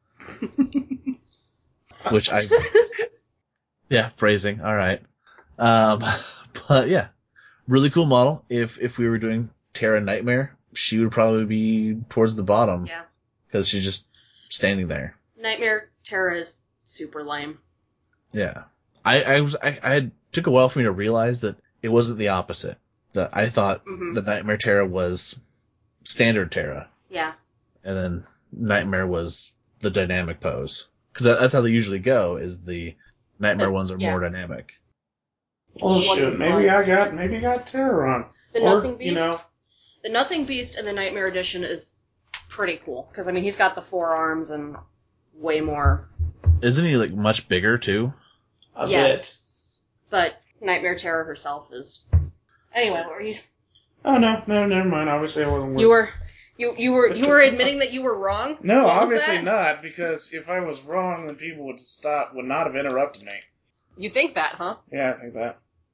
Which I, yeah, phrasing, alright. Um, but yeah, really cool model. If, if we were doing Terra Nightmare, she would probably be towards the bottom. Yeah. Because she's just standing there. Nightmare Terra is super lame. Yeah. I, I was, I, I had, took a while for me to realize that it wasn't the opposite. That I thought Mhm. the Nightmare Terra was standard Terra, Yeah. and then Nightmare was the dynamic pose. Because that, that's how they usually go, is the Nightmare Uh, ones are yeah. more dynamic. Well, What's shoot, his maybe line? I got maybe I got Terra wrong. The or, Nothing Beast. you know, The Nothing Beast in the Nightmare Edition is pretty cool because I mean he's got the forearms and way more. Isn't he, like, much bigger, too? a yes, but Nightmare Terror herself is. Anyway, what were you? bit. Oh no, no, never mind. Obviously, I wasn't. You Worth... were, you you were you were admitting that you were wrong. No, What was obviously that? not. Because if I was wrong, then people would stop. Would not have interrupted me. You think that, huh? Yeah, I think that.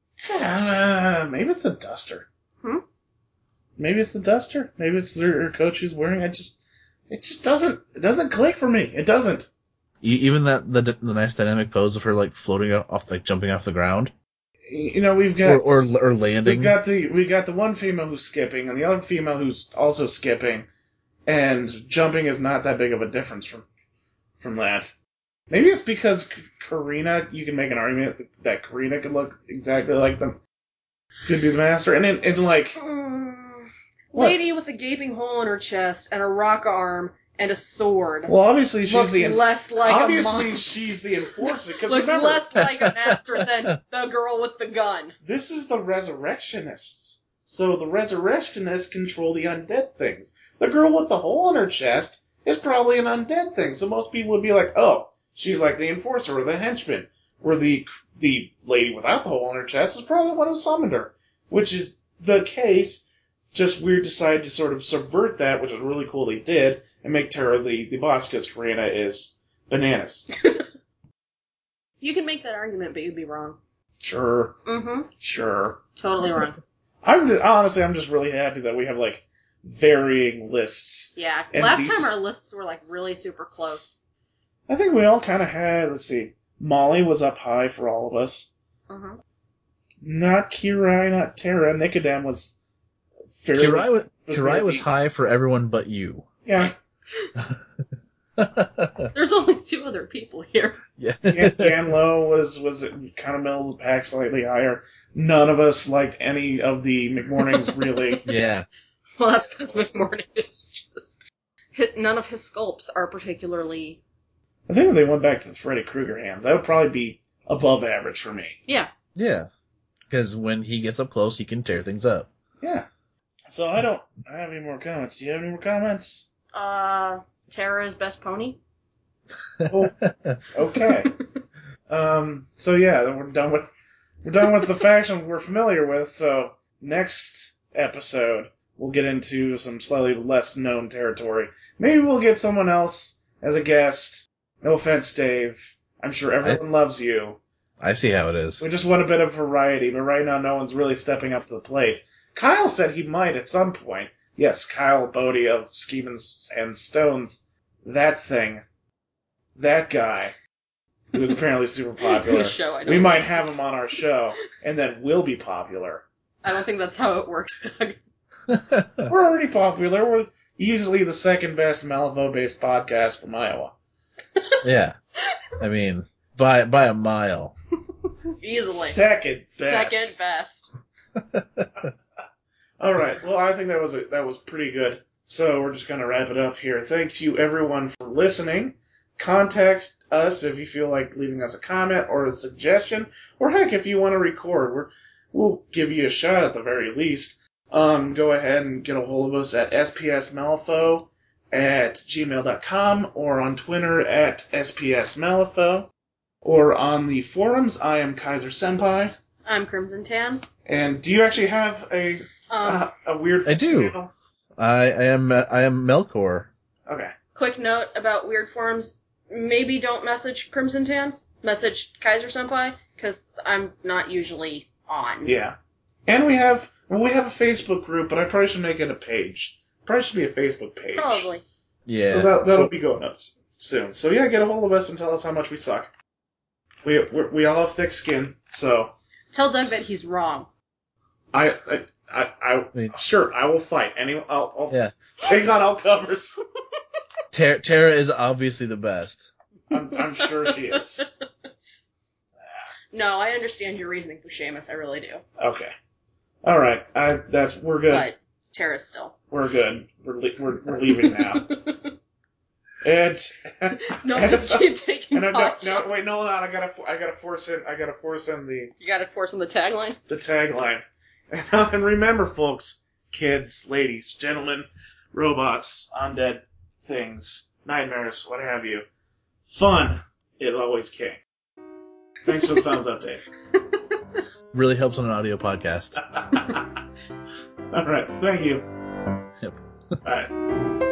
Uh, maybe it's the duster. Hmm? Maybe it's the duster. Maybe it's her, her coach who's wearing. I just, it just doesn't. It doesn't click for me. It doesn't. E- Even that, the, the nice dynamic pose of her, like, floating off, like, jumping off the ground. You know, we've got Or, or, or landing. we've got the we got the one female who's skipping, and the other female who's also skipping, and jumping is not that big of a difference from from that. Maybe it's because K- Karina. You can make an argument that, that Karina could look exactly like them. Could be the master, and then and like Mm, What? lady with a gaping hole in her chest and a rock arm and a sword well, obviously she's looks the en- less like obviously a monster. she's the enforcer. Because Looks remember, less like a master than the girl with the gun. this is the resurrectionists. So the resurrectionists control the undead things. The girl with the hole in her chest is probably an undead thing. So most people would be like, oh, she's like the enforcer or the henchman. Where the the lady without the hole in her chest is probably the one who summoned her. Which is the case. Just Weird decided to sort of subvert that, which is really cool they did, and make Terra the, the boss because Karina is bananas. You can make that argument, but you'd be wrong. Sure, Mm-hmm. sure. Totally wrong. I'm just, honestly, I'm just really happy that we have like varying lists. Yeah. And Last these- time our lists were like really super close. I think we all kind of had. Let's see, Molly was up high for all of us. Mm-hmm. Not Kirai, not Terra. Nicodem was fairly. Kirai, wa- was Kirai was maybe- high for everyone but you. Yeah, There's only two other people here. Yeah. Yan, Yanlo was was kind of middle of the pack, slightly higher. None of us liked any of the McMornings really. Yeah. Well, that's because McMorton is just... None of his sculpts are particularly... I think if they went back to the Freddy Krueger hands, that would probably be above average for me. Yeah. Yeah. Because when he gets up close, he can tear things up. Yeah. So I don't have any more comments. Do you have any more comments? Uh, Tara's best pony? Oh, okay. Um, so yeah, then we're done with we're done with the faction we're familiar with. So next episode we'll get into some slightly less known territory. Maybe we'll get someone else as a guest. No offense, Dave. I'm sure everyone I, loves you. I see how it is. We just want a bit of variety, but right now no one's really stepping up to the plate. Kyle said he might at some point. Yes, Kyle Bodie of Schemens and Stones. That thing. That guy. Who is apparently super popular. Show, I we might have him on our show, and then we'll be popular. I don't think that's how it works, Doug. We're already popular. We're easily the second best Malifaux-based podcast from Iowa. Yeah. I mean, by by a mile. Easily. Second best. Second best. All right. Well, I think that was a, that was pretty good. So we're just going to wrap it up here. Thanks you, everyone, for listening. Contact us if you feel like leaving us a comment or a suggestion, or heck, if you want to record, we're, we'll give you a shot at the very least. Um, go ahead and get a hold of us at S P S Malifaux at gmail dot com or on Twitter at S P S Malifaux, or on the forums. I am Kaiser Senpai. I'm Crimson Tan. And do you actually have a um, uh, a weird? I do. Channel? I, I am I am Melkor. Okay. Quick note about weird forums. Maybe don't message Crimson Tan. Message Kaiser Senpai, because I'm not usually on. Yeah. And we have well, we have a Facebook group, but I probably should make it a page. Probably should be a Facebook page. Probably. Yeah. So that, that'll be going up soon. So yeah, get a hold of us and tell us how much we suck. We we we all have thick skin, so... Tell Doug that he's wrong. I... I I, I, Wait. Sure, I will fight. Anyway, I'll, I'll Yeah. take on all comers. Tara, Tara is obviously the best. I'm, I'm sure she is. No, I understand your reasoning for Seamus. I really do. Okay. All right. I, that's we're good. But Tara's still. We're good. We're le- we're, we're leaving now. And no, and just so- keep taking and I, pot no, no, shots. wait, no, no, I gotta, I gotta force in, I gotta force in the You gotta force on the tagline. the tagline. And remember, folks, kids, ladies, gentlemen, robots, undead things, nightmares, what have you. Fun is always king. Thanks for the thumbs up, Dave. Really helps on an audio podcast. All right, thank you. Yep. All right.